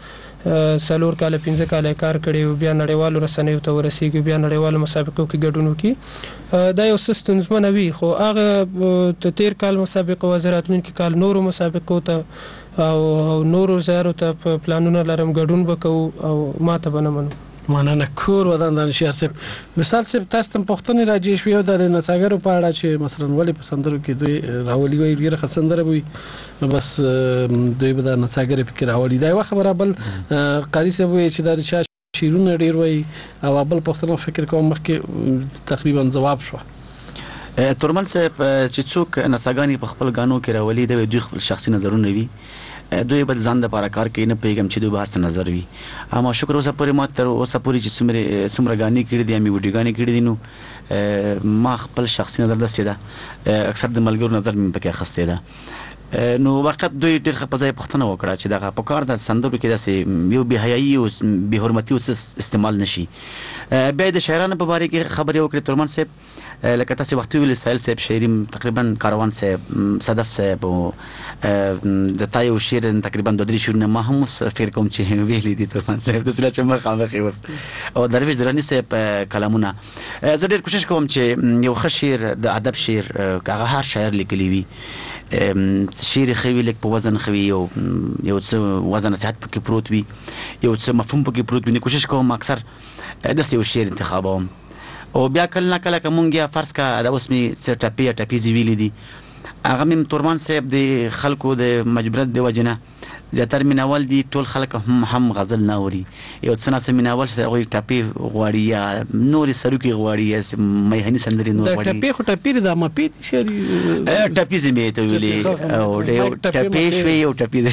څلور کاله پنځه کاله کار کړی او بیا نړیوالو رسنیو ته ورسیږي بیا نړیوالو مسابقو کې ګډون وکړي دا یو څه ستونزمنه وي خو هغه ته تیر کال مسابقه وه زه راتلونکي کال نورو مسابقو ته او نورو ځایونو ته په پلانونه لرم ګډون به کوو او ماته به نه منو مننه کور ودان دانشیار صاحب مثال صاحب تاسو ته پوښتنې راځي شوی د نڅاګرو په اړه چې مثلا ولې په سندرو کې دوی راولي وي ډیره ښه سندره وي نو بس دوی به د نڅاګرې فکر راولي دا یو خبره بل قاری صاحب وي چې دا رچا شیرونه ډیر وي او بل پوښتنه فکر کوم مخکې تقریبا جواب شو تورمن صاحب چې څوک نڅاګانی په خپل غانو کې راولي د دوی خپل شخصي نظرونه وي دوی بل ځان د لپاره کار کوي نه پیغام چې دوی بهر څه نظر وي اما شکر اوسه پورې ما تر اوسه پورې چې څومره څومره غانې کړې دي مې وډیګانې کړې دي نو ما خپل شخصي نظر دسته ده اکثر د ملګرو نظر مې پکې خسته ده نو وخت دوی ډېر ښه په ځای پوښتنه وکړه چې دغه په کار د سندرو کې داسې یو بې حیايي او بې حرمتي استعمال نشي بیا د شاعرانو په باره کې خبرې وکړې تورمن صاحب لکه تاسو وخت ویل سهیل صاحب شاعري تقریبا کاروان صاحب صدف صاحب او د تایو شعر تقریبا دوه درې شعرونه ما هم فکر کوم چې ویلي دي تورمن صاحب د سلا چې مخامخ اوس او درویش درانی صاحب کلامونه زه ډېر کوشش کوم چې یو ښه شعر د ادب شعر هغه هر شاعر لیکلی وي شعر خوي لیک په وزن خوي یو یو څه وزن نصيحت پکې پروت وي یو څه مفهوم پکې پروت وي کوشش کوم اکثر د یو شعر انتخابوم او بیا کله نه کله کومږه یا فرض کا د اوس می سټاپی ټاپی زیویل دي هغه مم تورمان صاحب د خلکو د مجبورت د وجنه زیاتره میناول دي ټول خلک هم هم غزل نه اوري یو څه نه میناول چې هغه ټاپی غواړي یا نوري سروکي غواړي یا مېهني سندري نور غواړي د ټاپی خو ټاپی د ما پیټ شری ټاپی زمې ته ویلي او د ټاپی شوی او ټاپی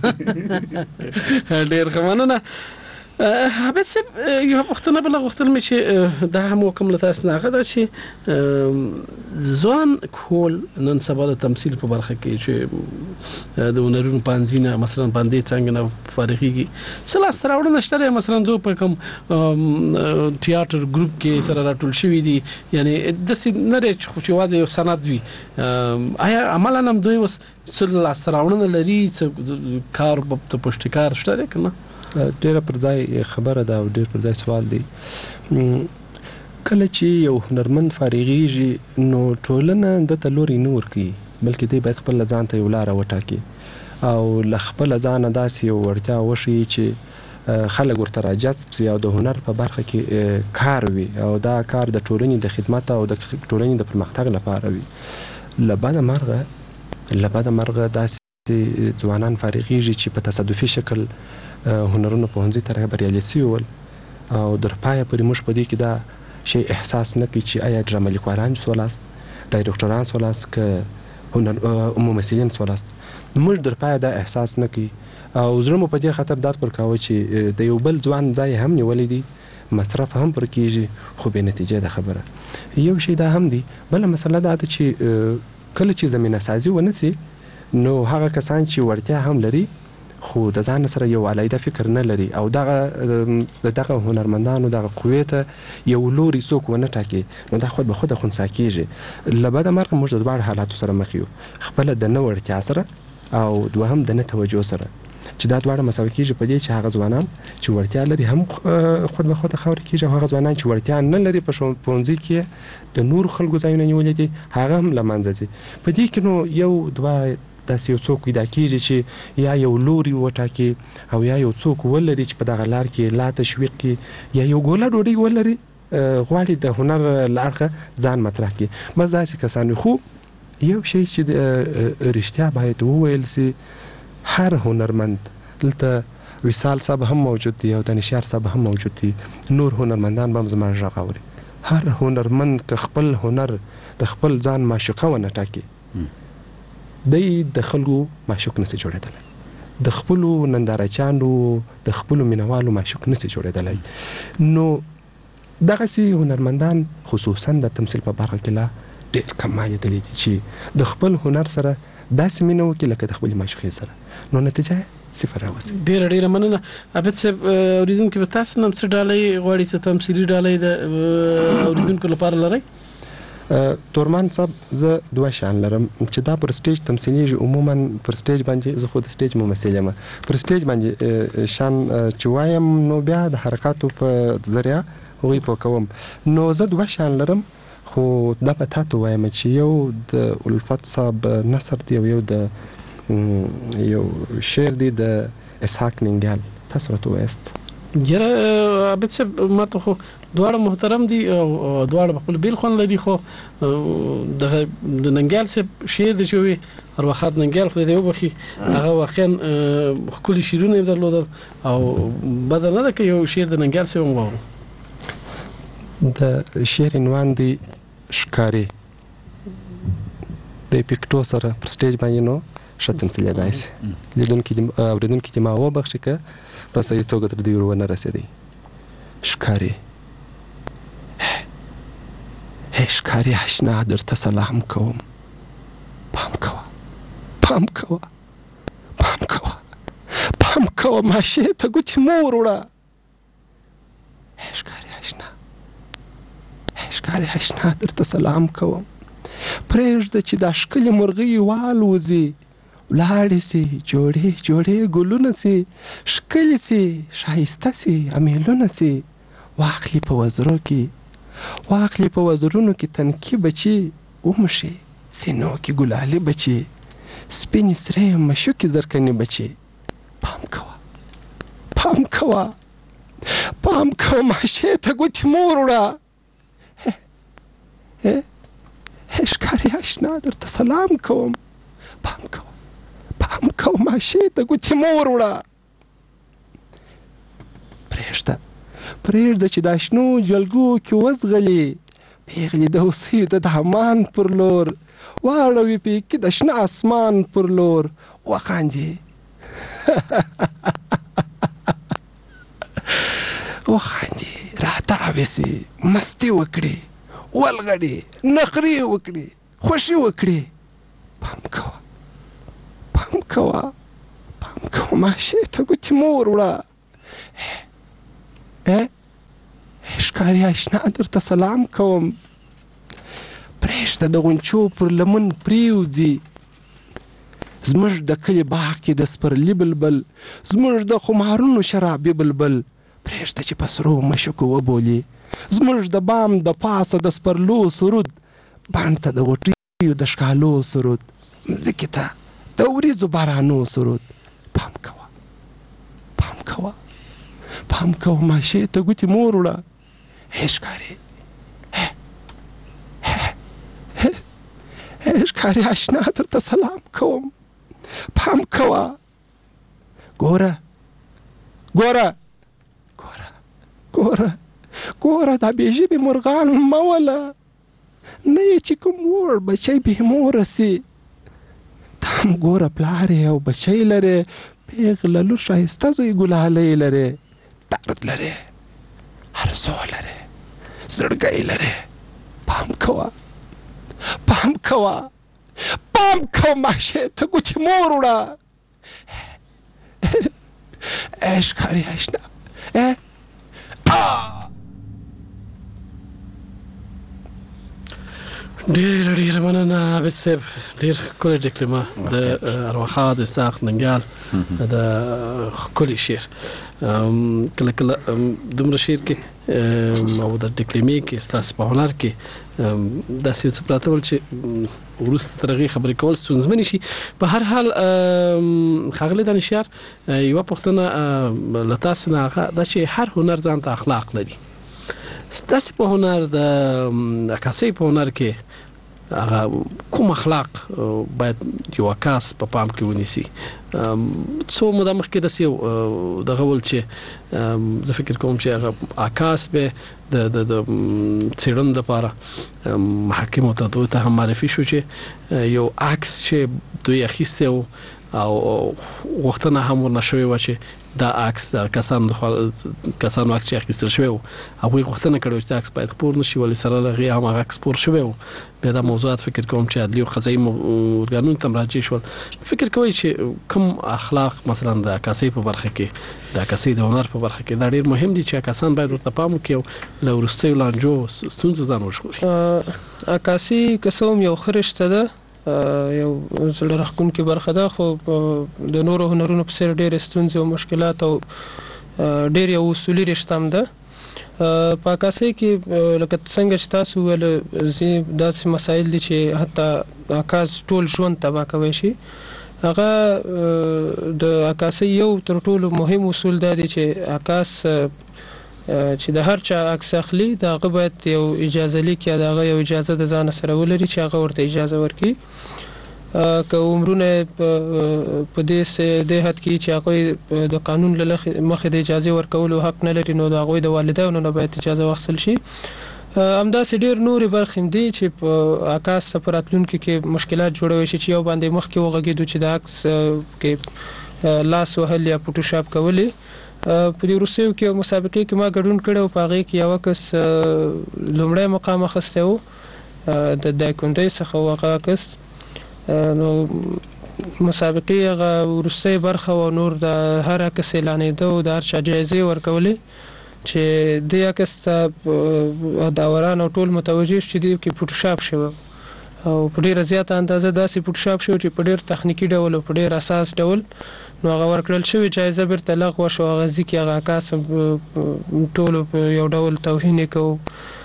ډېر خمنه حبت سب یو وختونه بل وختونه مې چې دا هم کوم لته نه غدا چې ځوان کول نن سبا د تمثيل په برخه کې چې د ونرونو پانزینه مثلا باندې څنګه نه فارغيږي سلا ستراوړ نشته مثلا دو په کوم تیاتر ګروپ کې سره راټول شوی دي یعنی د سینره چې واده یو سند وي آیا عملا هم دوی وس سلا ستراوړ لري کار په پښتکار شته کنه ډېر پر ځای خبره ده او ډېر پر ځای سوال دی کله چې یو هنرمند فارغيږي نو ټولنه د تلوري نور کی بلکې دی باید خپل ځان ته یو لار وټاکي او ل خپل ځان داسې یو ورتیا وشي چې خلک ورته راجذب شي او د هنر په برخه کې کار وي او دا کار د ټولنې د خدمت او د ټولنې د پرمختګ لپاره وي لبعد مرغه لبعد مرغه داسې ځوانان فارغيږي چې په تصادفي شکل هنرونو په هنځي طرح بریالي سیول او در پای پرې موږ په دې کې دا شی احساس نه کوي چې آیا ډرامه لیکوالان سولاست ډایرکټوران سولاست که هنر ممثلین سولاست موږ در پای دا احساس نه کوي او زړه مو په دې خاطر درد پر کاوه چې د یو بل ځوان ځای هم نیولې دي مصرف هم پر کیږي خو به نتیجه ده خبره یو شی دا هم دی بل مسله دا ده چې کله چې زمينه سازي ونسي نو هغه کسان چې ورته هم لري خو د ځان سره یو علیده فکر نه لري او دغه دغه هنرمندانو دغه قوت یو لوري څوک ونه ټاکي نو دا خود به خود خنثی کیږي لبد مرګ موږ د دوه حالاتو سره مخ یو خپل د نو ورتیا سره او دوهم د نه توجه سره چې دا دواړه مساوي کیږي په دې چې هغه ځوانان چې ورتیا لري هم خود به خود خاور کیږي هغه ځوانان چې ورتیا نه لري په پونځي کې د نور خلکو ځایونه نیولې دي هغه هم لمنځه دي په دې کې نو یو دوه داسې یو څوک پیدا کیږي چې یا یو لوري وټاکي او یا یو څوک ولري چې په دغه لار کې لا تشویق کې یا یو ګوله ډوډۍ ولري غواړي د هنر لارښه ځان مطرح کړي بس داسې کسان خو یو شی چې رښتیا باید وویل سي هر هنرمند دلته وصال صاحب هم موجود دی او دانشیار صاحب هم موجود دي نور هنرمندان به زما غږ اوري هر هنرمند که خپل هنر د خپل ځان معشوقه ونه ټاکي دی د خلکو معشوق نشي جوړېدلی د خپل نندارچانو د خپل مینوالو معشوق نشي جوړېدلی نو دغه سي هنرمندان خصوصا د تمثيل په برخه کې لا ډېر کمای دي چې د خپل هنر سره داسې مینو کې لکه د خپل معشوقې سره نو نتیجه صفر راوځي ډېر ډېر مننه ابد صاحب اوریدونکو په تاسو نم څه ډالۍ غواړي چې تمثيلي ډالۍ د اوریدونکو لپاره لري تورمان صاحب زه دوه شیان لرم چې دا پر سټیج تمثیلیږي. عموما پر سټیج باندې زه خو د سټیج ممثل یم، پر سټیج باندې شان چې وایم نو بیا د حرکاتو په ذریعه هغوی پوه کوم. نو زه دوه شیان لرم خو دا به تا ته وایم چې یو د الفت صاحب نثر دی او یو د یو شعر دی د اسحاق ننګیال. تاسو راته وایاست. یاره عابد صاحب ما ته خو دواړه محترم دي او دواړه په خپل بیل خوند لري، خو د ننګیال صاحب شعر دی چې وي ارواخات ننګیال خو دې وبخي هغه واقعا ښکلي شعرونه یې درلودل او بده نه ده که یو شعر د ننګیال صاحب هم واورو. د شعر عنوان دی ښکاري. د پکټو سره پر سټیج باندې نو ښه تمثیلیدای شي. لیدونکي اورېدونکي دې ما وبخښي که په صحیح توګه تر دې ور ونه رسېدی. ښکاري هی ښکاري اشنا درته سلام کوم، پام کوه پام کوه پام کوه پام کوه ماشې ته ګوتې مه ور وړه. هی ښکاري اشنا هی ښکاري اشنا درته سلام کوم، پرېږده چې دا ښکلې مرغۍ والوځي، ولاړې سي جوړې جوړې ګلونه سي، ښکلې سي ښایسته سي امیلونه سي، واخلي په وزرو کې واخلي په وزرونو کې تنکي بچي، ومشي سینو کې ګلالي بچي، سپینې سرې مشوکې زرکنې بچي. پام کوه پام کوه پام کوه ماشې ته ګوتې مه ور وړه. هی ښکاري اشنا درته سلام کوم، پام کوه پام کوه ماشې ته ګوتې مه ور وړه. پرېږده پرېږده چې دا شنو جلګو کې وزغلي، پیغلې د هوسیو د دامان پر لور، واړوي پیکې د شنه اسمان پر لور، وخاندي وخاندي راتاوې سي، مستي وکړي، ولغړي، نخرې وکړي، خوښي وکړي. پام کوه پام کوه پام کوه ماشې ته ګوتې مه ور وړه. ښکاري اشنا درته سلام کوم، پرېږده د غونچو پر لمن پرېوځي، زموږ د کلي باغ کې د سپرلي بلبل، زموږ د خمارونو شرابي بلبل، پرېږده چې په سرو مشوکو وبولي، زموږ د بام د پاسه د سپرلو سرود، بڼ ته د غوټیو د ښکالو سرود، مځکې ته د وریځو بارانو سرود. پام کوه پام کوه پام کوه ماشې ته ګوتې مه ور وړه. هی ښکاري هی ښکاري اشنا درته سلام کوم، پام کوه. ګوره ګوره ګوره ګوره ګوره دا بې ژبې مرغان مه وله، نه یې چې کوم وړ بچی بې موره سي. ته هم ګوره پلار یې او بچی لرې، پیغله لور ښایسته زوی ګلالۍ لرې، درد لرې، هرزو لرې، زړګی لرې. پام کوه پام کوه پام کوه ماشې ته ګوتې مه ور وړه. ای ښکاري اشنا ډېره ډېره مننه عابد صاحب، ډېر ښکلی ډکلمه د ارواخات اسحاق ننګیال د ښکلي شعر. کله کله دومره شعر کې او د ډکلمې کې ستاسې په هنر کې داسې یو څه پراته ول چې وروسته تر هغې خبرې کول ستونزمنې شي. په هر حال ښاغلی دانشیار، یوه پوښتنه له تاسې نه هغه دا چې هر هنر ځان ته اخلاق لري. ستاسې په هنر د عکاسۍ په هنر کې هغه کوم اخلاق باید یو عکاس په پام کې ونیسي؟ څو موده مخکې داسې یو دغه ول چې زه فکر کوم چې هغه عکاس به د د څېړنې دپاره محاکمو ته دوی ته هم معرفي شو چې یو عکس چې دوی اخیستی و او وختونه هم ورنشوي و چې دا عکس د کسانو کسانو عکس چې اخیستل شوی او هغه وختونه کړو چې عکس باید خپور نشي ولې سره لغي هم عکس خپور شوی او به دا موضوعات فکر کوم چې عدلي او قضایي ارګانونو ته مراجعه شول. فکر کوي چې کوم اخلاق مثلا د عکاسۍ په برخه کې د عکاسۍ د هنر په برخه کې دا ډیر مهم دي چې عکاسان باید ورته پام وکړي او له ورستۍ لانجو ستونزو ځان وژغوري. عکاسي قسم یو خرشته ده یو زړه راښکونکې برخه ده خو د نورو هنرونو په څېر ډېرې ستونزې او مشکلات او ډېر یو اصولي رشته هم ده. په عکاسۍ کې لکه څنګه چې تاسو وویل ځینې داسې مسایل دي چې حتی عکاس ټول ژوند تباه کوی شي. هغه د عکاسۍ یو تر ټولو مهم اصول دا دی چې عکاس چې د هر چا عکس اخلي دا هغه باید یو اجازه لیک یا دغه یو اجازه د ځان سره ولري چې هغه ورته اجازه ورکړي. که عمرونه په دې د حد کې چې هغه د قانون له مخې د اجازه ورکولو حق نه لري نو د هغوی د والدینو نه باید اجازه واخیستل شي. همداسې ډېر نورې برخې دي چې په عکاس په راتلونکي کې مشکلات جوړوي شي چې یو باندې مخکې وغږېدو چې د عکس کې لاس وهل یا فوټوشاپ کولی. په دې وروستیو کې مسابقې کې ما ګډون کړی او په هغې کې یوه کس لومړی مقام اخیستی و د دایکندۍ څخه و هغه کس. نو مسابقې هغه وروستی برخه و نور د هر عکس اعلانېده او د هر چا جایزې ورکولې چې دې عکس ته داوران او ټول متوجه شو چې دې کې فوټوشاپ شوی او په ډېره زیاته اندازه داسې فوټوشاپ شوی چې په ډېر تخنیکي ډول او په ډېر اساس ډول نو هغه ورکړل شوی جایزه بیرته لغوه شو. هغه ځي کې هغه عکاس ټولو په یو ډول توهین یې کوو.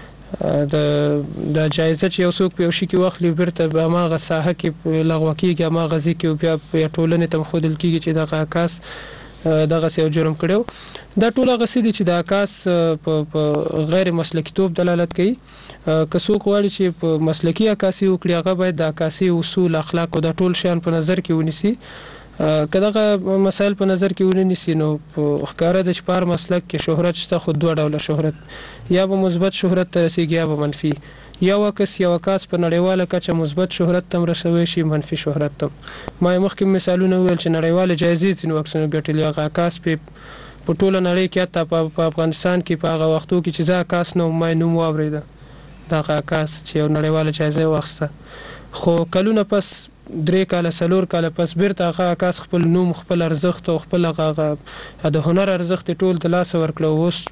د جایزه چې یو څوک په یو شي کې واخلي بیرته په هماغه ساحه کې لغوه کېږي هماغه ځي کې بیا په ټولنې ته ښودل کېږي چې دغه عکاس دغسې یو جرم کړی. دا ټول هغه څه دي چې د عکاس په غیر مسلکیتوب دلالت کوي. که څوک غواړي چې په مسلکي عکاسي وکړي هغه باید د عکاسي اصول اخلاق او د ټول شیان په نظر کې ونیسي. که دغه مسایل په نظر کې ونه نیسي نو ښکاره ده چې په هر مسلک کې شهرت شته خو دوه ډوله شهرت یا به مثبت شهرت ته رسیږي یا به منفي. یو عکس یو عکاس په نړیواله کچه مثبت شهرت ته هم رسوی شي منفي شهرت ته. ما یې مخکې مثالونه وویل چې نړیواله جایزې ځینو عکسونو ګټلي هغه عکاس په په ټوله نړۍ کې حتی په افغانستان کې په هغه وختو کې چې زه عکاس نه وم ما یې نوم واورېده دغه عکاس چې یو نړیواله جایزه یې واخیسته. خو کلونه پس درې کاله څلور کاله پس بیرته هغه عکاس خپل نوم خپل ارزښت او خپل هغه د هنر ارزښت ټول د لاسه ورکړه. اوس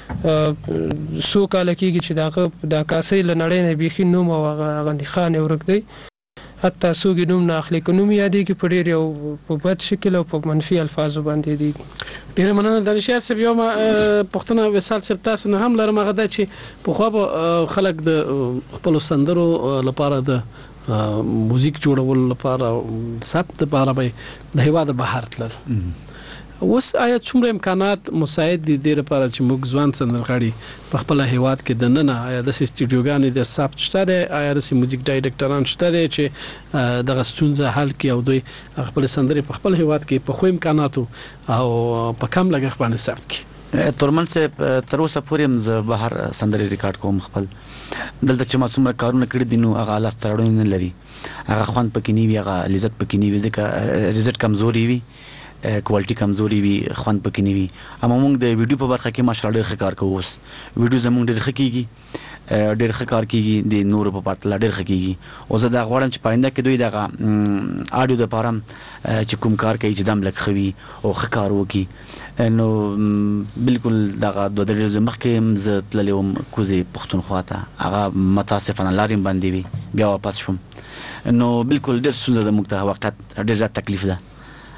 څو کاله کېږي چې د هغه د عکاسۍ له نړۍ نه بیخي نوم او هغه نښان یې ورک دی. حتی څوک یې نوم نه اخلي که نوم یادېږي په ډېر یو په بد شکل او په منفي الفاظو باندې یادېږي. ډېره مننه دانشیار صاحب. یو پوښتنه وصال صاحب تاسو نه هم لرم هغه ده چې پخوا به خلک د خپلو سندرو لپاره د موزیک جوړول لپاره ثبت لپاره به د هیواد بهر تلل. اوس آیا څومره امکانات مساعد دي د لپاره چې موږ ځوان سندرغاړي په خپل هیواد کې د ننه آیا د استودیوګانې د ثبت شته دي آیا د موزیک ډایرکټران شته دي چې د ستونزه حل کوي او دوی خپل سندرې په خپل هیواد کې په خو امکاناتو او په کم لګښت باندې ثبت کوي؟ تورمن صاحب تر اوسه پورې هم زه بهر سندرې ریکارډ کوم خپل دلته چې ما څومره کارونه کړي دي نو هغه لاس تړاو نه لري هغه خوند پکې نه وي هغه لذت پکې نه وي ځکه رزلټ کمزوري وي کوالټي کمزوري وي خوند پکې نه وي. اما موږ د ویډیو په برخه کې ماشاءالله ډېر ښه کار کوو. اوس ویډیو زموږ ډېر ښه کېږي ډېر ښه کار کېږي د نورو په پرتله ډېر ښه کېږي. او زه دا غواړم چې پاینده کې دوی دغه اډیو دپاره چې کوم کار کوي چې دم لږ ښه وي او ښه کار وکړي. نو بالکل دغه دوه درې ورځې مخکې هم زه تللی وم کوزې پښتونخوا ته هغه متاسفانه لارې هم بندې وي بیا واپس شوم. نو بالکل ډېر ستونزه ده موږ ته وقت ډېر زیات تکلیف ده.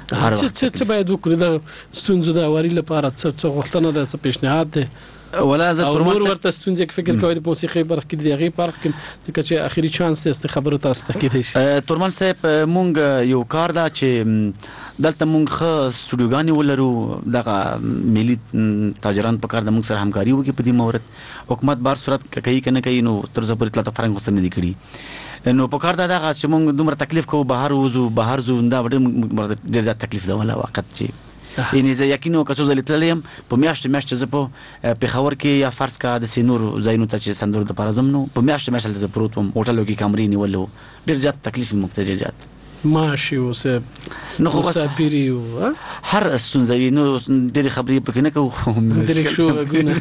څه څه باید وکړو د ستونزو د هواري لپاره څه څه غوښتنه ده څه پیشنهاد ده؟ ولا زه ترمن نور ورته ستونزې کې فکر کوي د موسیقۍ برخه کې د هغې برخه کې لکه چې اخري چانس دی چې خبرو تاسو ته کېدای شي. ترمن صاحب مونږ یو کار ده چې دلته مونږ ښه سټوډیوګانې ولرو دغه ملي تاجران په کار د مونږ سره همکاري وکړي په دې مورد. حکومت بار صورت کوي که نه کوي نو تر اوسه پورې اطلاعات فرهنګ ورسره نه دي کړي. نو په کار دا دغه چې مونږ دومره تکلیف کوو بهر وځو بهر ځو دا ډېر زیات تکلیف ده ولا وخت چې یعنې زه یقین وم که څو ځلې تللی یم په میاشتو میاشتو زه په پېښور کې یا فرض کړه داسې نورو ځایونو ته چې سندرو دپاره ځم نو په میاشتو میاشتو هلته زه پروت وم هوټلو کې کمرې نیولې وو ډېر زیات تکلیف یې موږ ته ډېر زیات. ماشي اوس نو خو بس مسافري او هر ستونزه وي نو ډېرې خبرې پکې نه کوو ډېرې شو غونه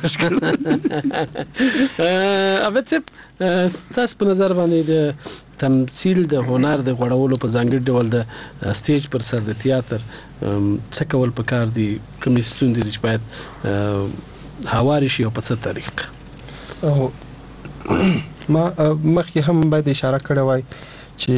اوبه څه تاسو په نظر باندې د تمثيل د هنر د غوړولو په ځانګړي ډول د سټیج پر سر د تیاتر څه کول پکار دي کوم ستوندې چې باید هواري شي او په څه طریقه ما مخکې هم باید اشاره کړې وای چې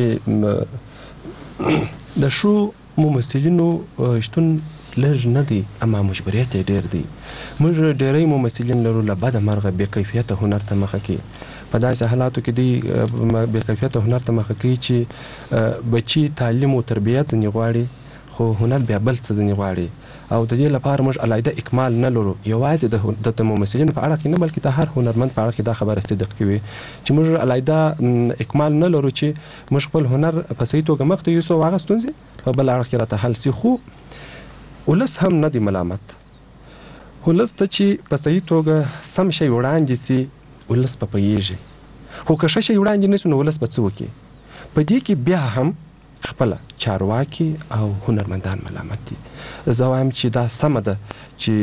د شو ممثلینو شتون لږ نه دی اما مجبوریت ډېر دی موږ ډېری ممثلین لرو له بده مرغه بې کیفیته هنر ته مخه کوي په داسې حالاتو کې دی بې کیفیته هنر ته مخه کوي چې بچي تعلیم او تربیت ځنې غواړي خو هنر بیا بل څه ځنې غواړي او د دې لپاره موږ علاوه اکمال نه لرو یوازې د ممثلینو په اړه کې نه بلکې د هر هنرمند په اړه کې دا خبره صدق کوي چې موږ علاوه اکمال نه لرو چې موږ خپل هنر په صحیح توګه مخ ته یوسو واغ ستونزې په بل اړه کې راته حل سي خو ولس هم نه دی ملامت ولس ته چې په صحیح توګه سم شي وړاندې سي ولس په پیږي خو که شي وړاندې نه سو نو ولس به څه وکي په دې کې بیا هم خپل چارواکي او هنرمندان ملامت دي زه وایم چې دا سم ده چې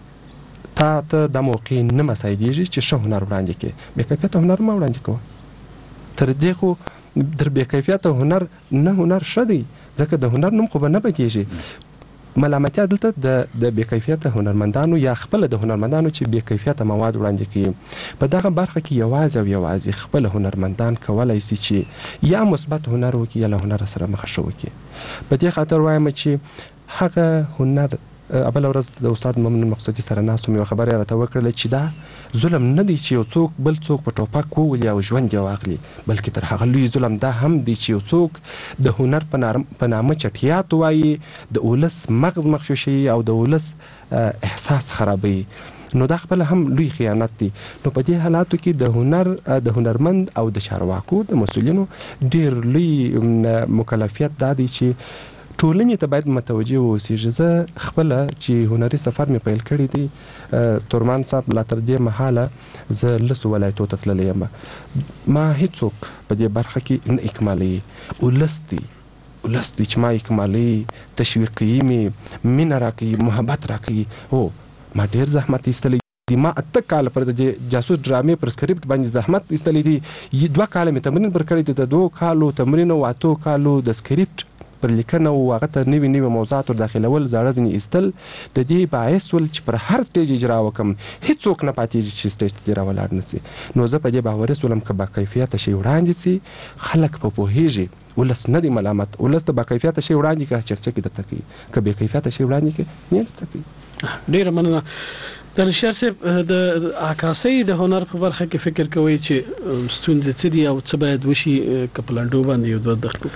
تا ته د موقع نه مسایدېږي چې ښه هنر وړاندې کې بې کیفیته هنر ما وړاندې کوه تر دې خو در بې کیفیته هنر نه هنر ښه دی ځکه د هنر نوم خو به نه بدېږي ملامتیا دلته د د بې کیفیته هنرمندانو یا خپل د هنرمندانو چې بې کیفیته مواد وړاندې کوي په دغه برخه کې یوازې او یوازې خپل هنرمندان کولای شي چې یا مثبت هنر وکړي یا له هنر سره مخ شو وکړي په دې خاطر وایم چې هغه هنر اول ورځ د استاد ممنون مقصودي سره ناس مې خبره راته وکړه چې دا ظلم نه دی چې یو څوک بل څوک په ټوپک وولي او ژوند یې واخلي بلکې تر هغه لوی ظلم دا هم دی چې یو څوک د هنر په نامه چټیات وایي د ولس مغز مغشوشي او د ولس احساس خرابوي نو دا خپل هم لوی خیانت دی نو په دې حالاتو کې د هنر د هنرمند او د چارواکو د مسؤلینو ډېر لوی مکلفیت دا دی چې ټولنې ته باید متوجه واوسېږي زه خپله چې هنري سفر مې پیل کړی دی تورمان صاحب لا تر دې مهاله زه لسو ولایتو ته تللی یم ما هیڅوک په دې برخه کې نه اکمالوي ولس دی ولس دی چې ما اکمالوي تشویق کوي مې مینه راکوي محبت راکوي هو ما ډېر زحمت ایستلی دی ما اته کاله پر د جاسوس ډرامې پر سکریپټ باندې زحمت ایستلی دی دوه کاله مې تمرین پر کړی دی د دوه کالو تمرین او اتو کالو د سکریپټ پر لیکنه او هغه ته نوي نوي موضوعات ور داخلول زړه ځنې ایستل د دې باعث ول چې پر هر سټیج اجرا وکم هیڅوک نه پاتېږي چې سټیج ته اجرا ولاړ نسی نو زه په دې باور سولم که با کیفیت شي وړاندې سي خلک په پوهیږي ولس نه دی ملامت ولس ته با کیفیت شي وړاندې که چکچکی د تکي که به کیفیت شي وړاندې کې نه تکي ډیر مننه د رشاد صاحب د عکاسۍ د هنر په برخه کې فکر کوي چې ستونزې څه دي او څه باید وشي کپلانډو باندې یو دوه دقیقې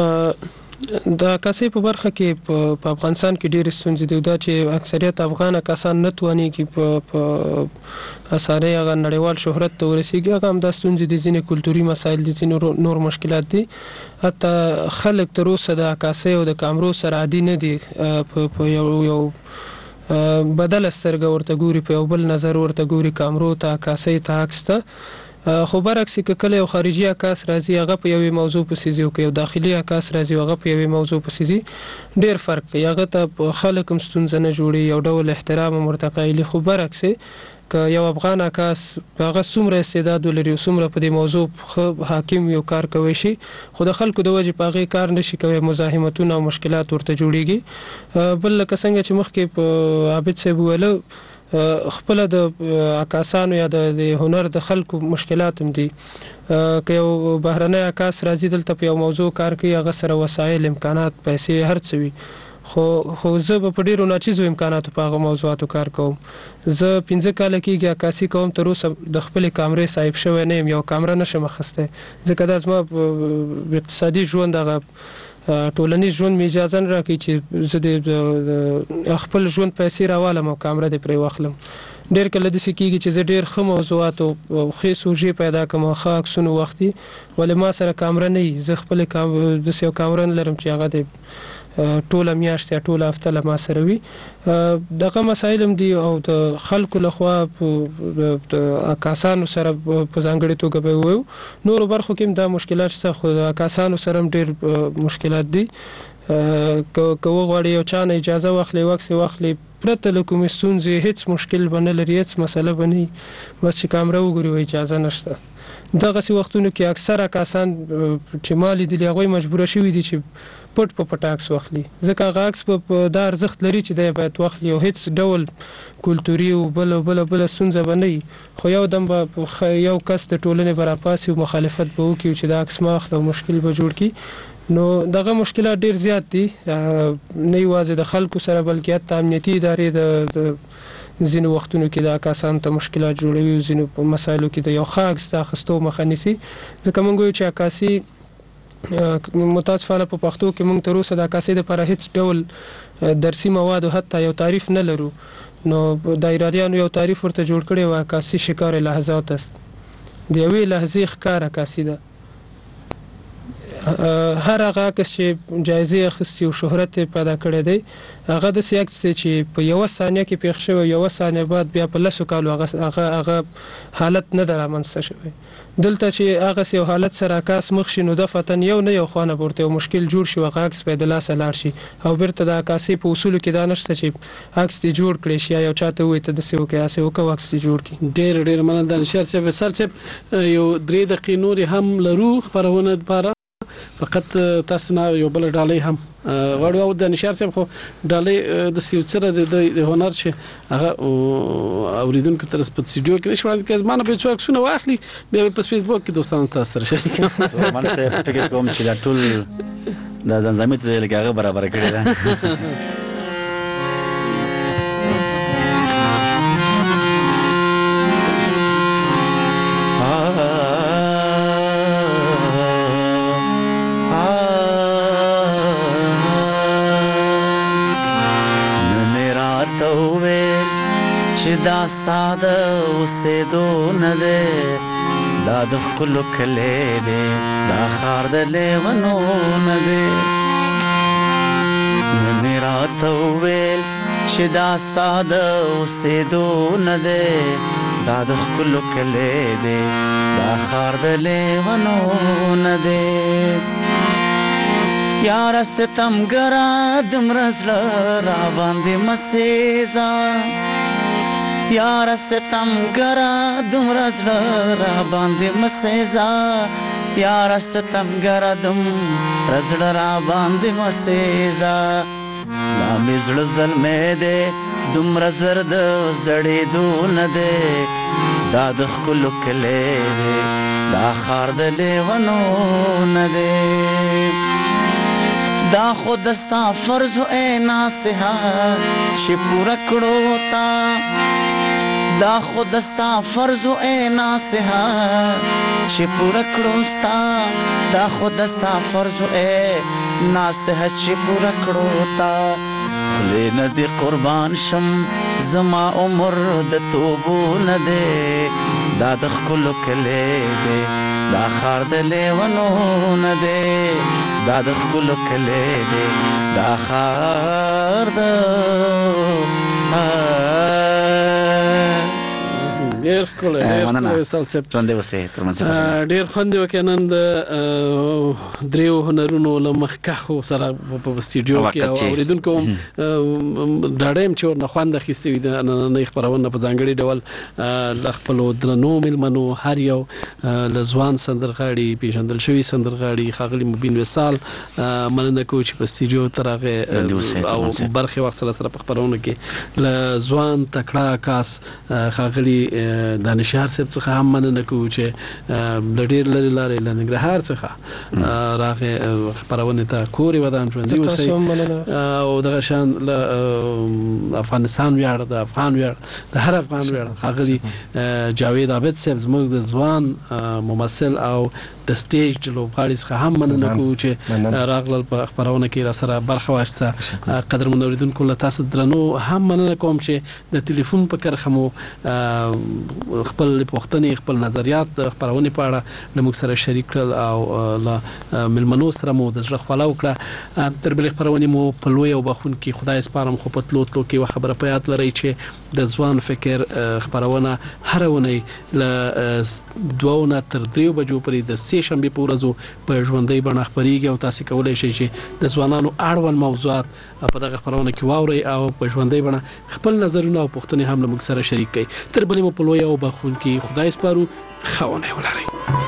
د عکاسۍ په برخه کې په افغانستان کې ډېر ستونزې دي دا چې اکثریت افغان عکاسان نه تواني کې په اسانۍ هغه نړیوال شهرت ته ورسیږي هغه هم دا ستونزې دي ځینې کلتوري مسایل دي ځینې نور مشکلات دي حتی خلک تر اوسه د عکاسۍ او د کامرو سره عادي نه دي په یو یو بدل سترګه ورته ګوري په یو بل نظر ورته ګوري کامرو ته عکاسۍ ته عکس ته خو برعکس که کله یو خارجي عکاس راځي هغه په یوې موضوع پسې ځي او که یو داخلي عکاس راځي هغه په یوې موضوع پسې ځي ډېر فرق کوي هغه ته خلک هم ستونزه نه جوړي یو ډول احترام هم ورته قایلي خو برعکس که یو افغان عکاس هغه څومره استعداد ولري او څومره په دې موضوع حاکم یو کار کوي شي خو د خلکو د وجې په هغې کار نشي کوي مزاحمتونه او مشکلات ورته جوړیږي بل لکه څنګه چې مخکې په عابد صاحب وویله خپل د عکاسانو یا د هنر د خلکو مشکلات هم دي که یو بهرنی عکاس راځي دلته په یو موضوع کار کوي هغه سره وسایل امکانات پیسې هر څه وي خو خو زه به په ډېرو ناچیزو امکاناتو په هغه موضوعاتو کار کوم زه پنځه کاله کېږي عکاسي کوم تر اوسه د خپلې کامرې صاحب شوی نه یم یو کامره نشم اخیستی ځکه دا زما اقتصادي ژوند هغه ټولنیز ژوند مې اجازه نه راکوي چې زه د خپل ژوند پیسې راوالم او کامره دې پرې واخلم ډېر کله داسې کېږي چې زه ډېر ښه موضوعات او ښې سوژې پیدا کړم او ښه عکسونه وختي ولې ما سره کامره نه وي زه خپلې داسې یو کامره نه لرم چې هغه د ټوله میاشت یا ټوله هفته له ما سره وي. دغه مسایل هم دي او د خلکو لخوا د عکاسانو سره په ځانګړې توګه به ووایو. نورو برخو کې هم دا مشکلات شته خو د عکاسانو سره هم ډېر مشکلات دي. که وغواړي یو چا نه اجازه واخلي واکس واخلي پرته له کومې ستونزې هیڅ مشکل به نه لري، هیڅ مسله به نه وي، بس چې کامره وګوري و اجازه نشته. دغسې وختونو کې اکثر عکاسان چې ما لیدلي هغوی مجبوره شوي دي چې پټ په پټ عکس واخلي، ځکه هغه عکس په دا ارزښت لري چې دی باید واخلي او هیڅ ډول کلتوري او بله بله بله ستونزه به نه وي. خو یو دم به یو کس د ټولنې به راپاسي او مخالفت به وکړي چې دا عکس ما اخله او مشکل به جوړ کړي. نو دغه مشکلات ډیر زیات دي، نه یوازې د خلکو سره بلکې حتی امنیتي ادارې د ځینو وختونو کې د عکاسانو ته مشکلات جوړوي او ځینو په مسایلو کې د یو ښه عکس د اخیستو مخه نیسي. ځکه موږ وایو چې عکاسي متاسفانه په پښتو کې موږ تر اوسه د عکاسۍ دپاره هیڅ ډول درسي مواد او حتی یو تعریف نه لرو. نو د ایراریانو یو تعریف ورته جوړ کړی و، عکاسي شکار لحظات است، د یوې لحظې ښکار عکاسي ده. هر هغه عکس چې جایزې اخیستي او شهرت پیدا کړی دی هغه داسې عکس دی چې په یوه ثانیه کې پېښ شوی، یوه ثانیه بعد بیا په لسو کالو هغه هغه حالت نه ده رامنځته شوی. دلته چې هغسې یو حالت سره عکاس مخ شي نو دفعتاً یو نه یو خوا نه به ورته یو مشکل جوړ شي، هغه عکس به یې د لاسه لاړ شي او بیرته د عکاسۍ په اصولو کې دا نشته چې عکس دې جوړ کړی شي یا یو چا ته ووایي ته داسې وکړې هسې وکړه او عکس دې جوړ کړي. ډېر ډېر مننه دانشیار صاحب. وصال صاحب یو درې دقیقې نورې هم لرو خپرونه دپاره، فقط تاسو نه یو بل ډالۍ هم غواړو. او د نشار صاحب خو ډالۍ د سیو سره د هنر چې هغه اوریدونکو تر په سټډیو کې نشو وړاندې کوي، مانه به څوک سونه واخلي بیا په فیسبوک کې دوستانو تاسو سره شریک کړم. من څه فکر کوم چې دا ټول د ځنځمې ته لږه برابر کړی ده. دا ستا د اوسېدو نه دی، دا د ښکلو کلی دی، دا ښار د لیونو نه دی. نن یې راته وویل چې دا ستا د اوسېدو نه دی، دا د ښکلو کلی دی، دا ښار د لیونو نه دی. یاره ستمګره دومره زړه راباندې مه سېزه، یاره ستمګره دومره زړه راباندې مه سېزه، یاره ستمګره دومره زړه راباندې مه سېزه. لا مې زړه زلمی دی دومره زر د زړېدو نه دی، دا د ښکلو کلی دی، دا ښار د لیونو نه دی. دا خو دستا فرض ای ناصحه چې پوره کړو تا، دا خو دستا فرض ای ناصحه چې پوره کړو ستا، دا خو دستا فرض ای ناصحه چې پوره کړو تا. خولې نه دې قربان شم زما عمر د توبو نه دی، دا د ښکلو کلی دی، دا ښار د لیونو نه دی، دا د ښکلو کلی دی، دا ښار د ډېر ښکلی ډېر وصال صاحب ژوندی اوسئ تر منځ ډېر خوند یې وکړ نن د دریو هنرونو له مخکښو سره په سټډیو کې او اورېدونکو ډاډه یم چې ورنه خوند اخیستی وي د نننۍ خپرونه په ځانګړي ډول له خپلو درنو مېلمنو هر یو له ځوان سندرغاړي پیژندل شوي سندرغاړي ښاغلي مبین وصال مننه کوو چې په سټډیو ته راغی او برخې وخت سره سره په خپرونه کې له ځوان تکړه عکاس ښاغلي دانشار صاحب څخه هم مننه کوو چې له ډېر لرې لارې له ننګرهار څخه راغې خپرونې ته کور یې ودان ژوندي اوسئ او دغه شان له افغانستان ویاړ د افغان ویاړ د هر افغان ویاړ ښاغلي جاوید عابد صاحب زموږ د ځوان ممثل او د سټیج د لوبغاړي څخه هم مننه کوو چې راغلل په خپرونه کې راسره برخه واخیسته. قدرمن اورېدونکو له تاسو درنو هم مننه کوم چې د تلیفون په کرښه مو خپل پوښتنې خپل نظریات د خبرونه په اړه موږ سره شریک کړل او له ملمنو سره مو د زړه خواله وکړه. تر بلې خبرونه مو په لوی او بخون کې خدای سپارم خو په تلو تلو کې خبره په یاد لري چې د ځوان فکر خبرونه هر ونی له دوه نه تر دریو بجو پورې د سې شنبه په ورځو په ژوندۍ بڼه خبريږي او تاسو کولای شئ چې د ځوانانو اړوند موضوعات په دغه خبرونه کې واوري او په ژوندۍ بڼه خپل نظرونه او پوښتنې هم له موږ سره شریک کړئ. تر بلې مو په لوی او بخون کې خدای سپارو. خونه ولرئ.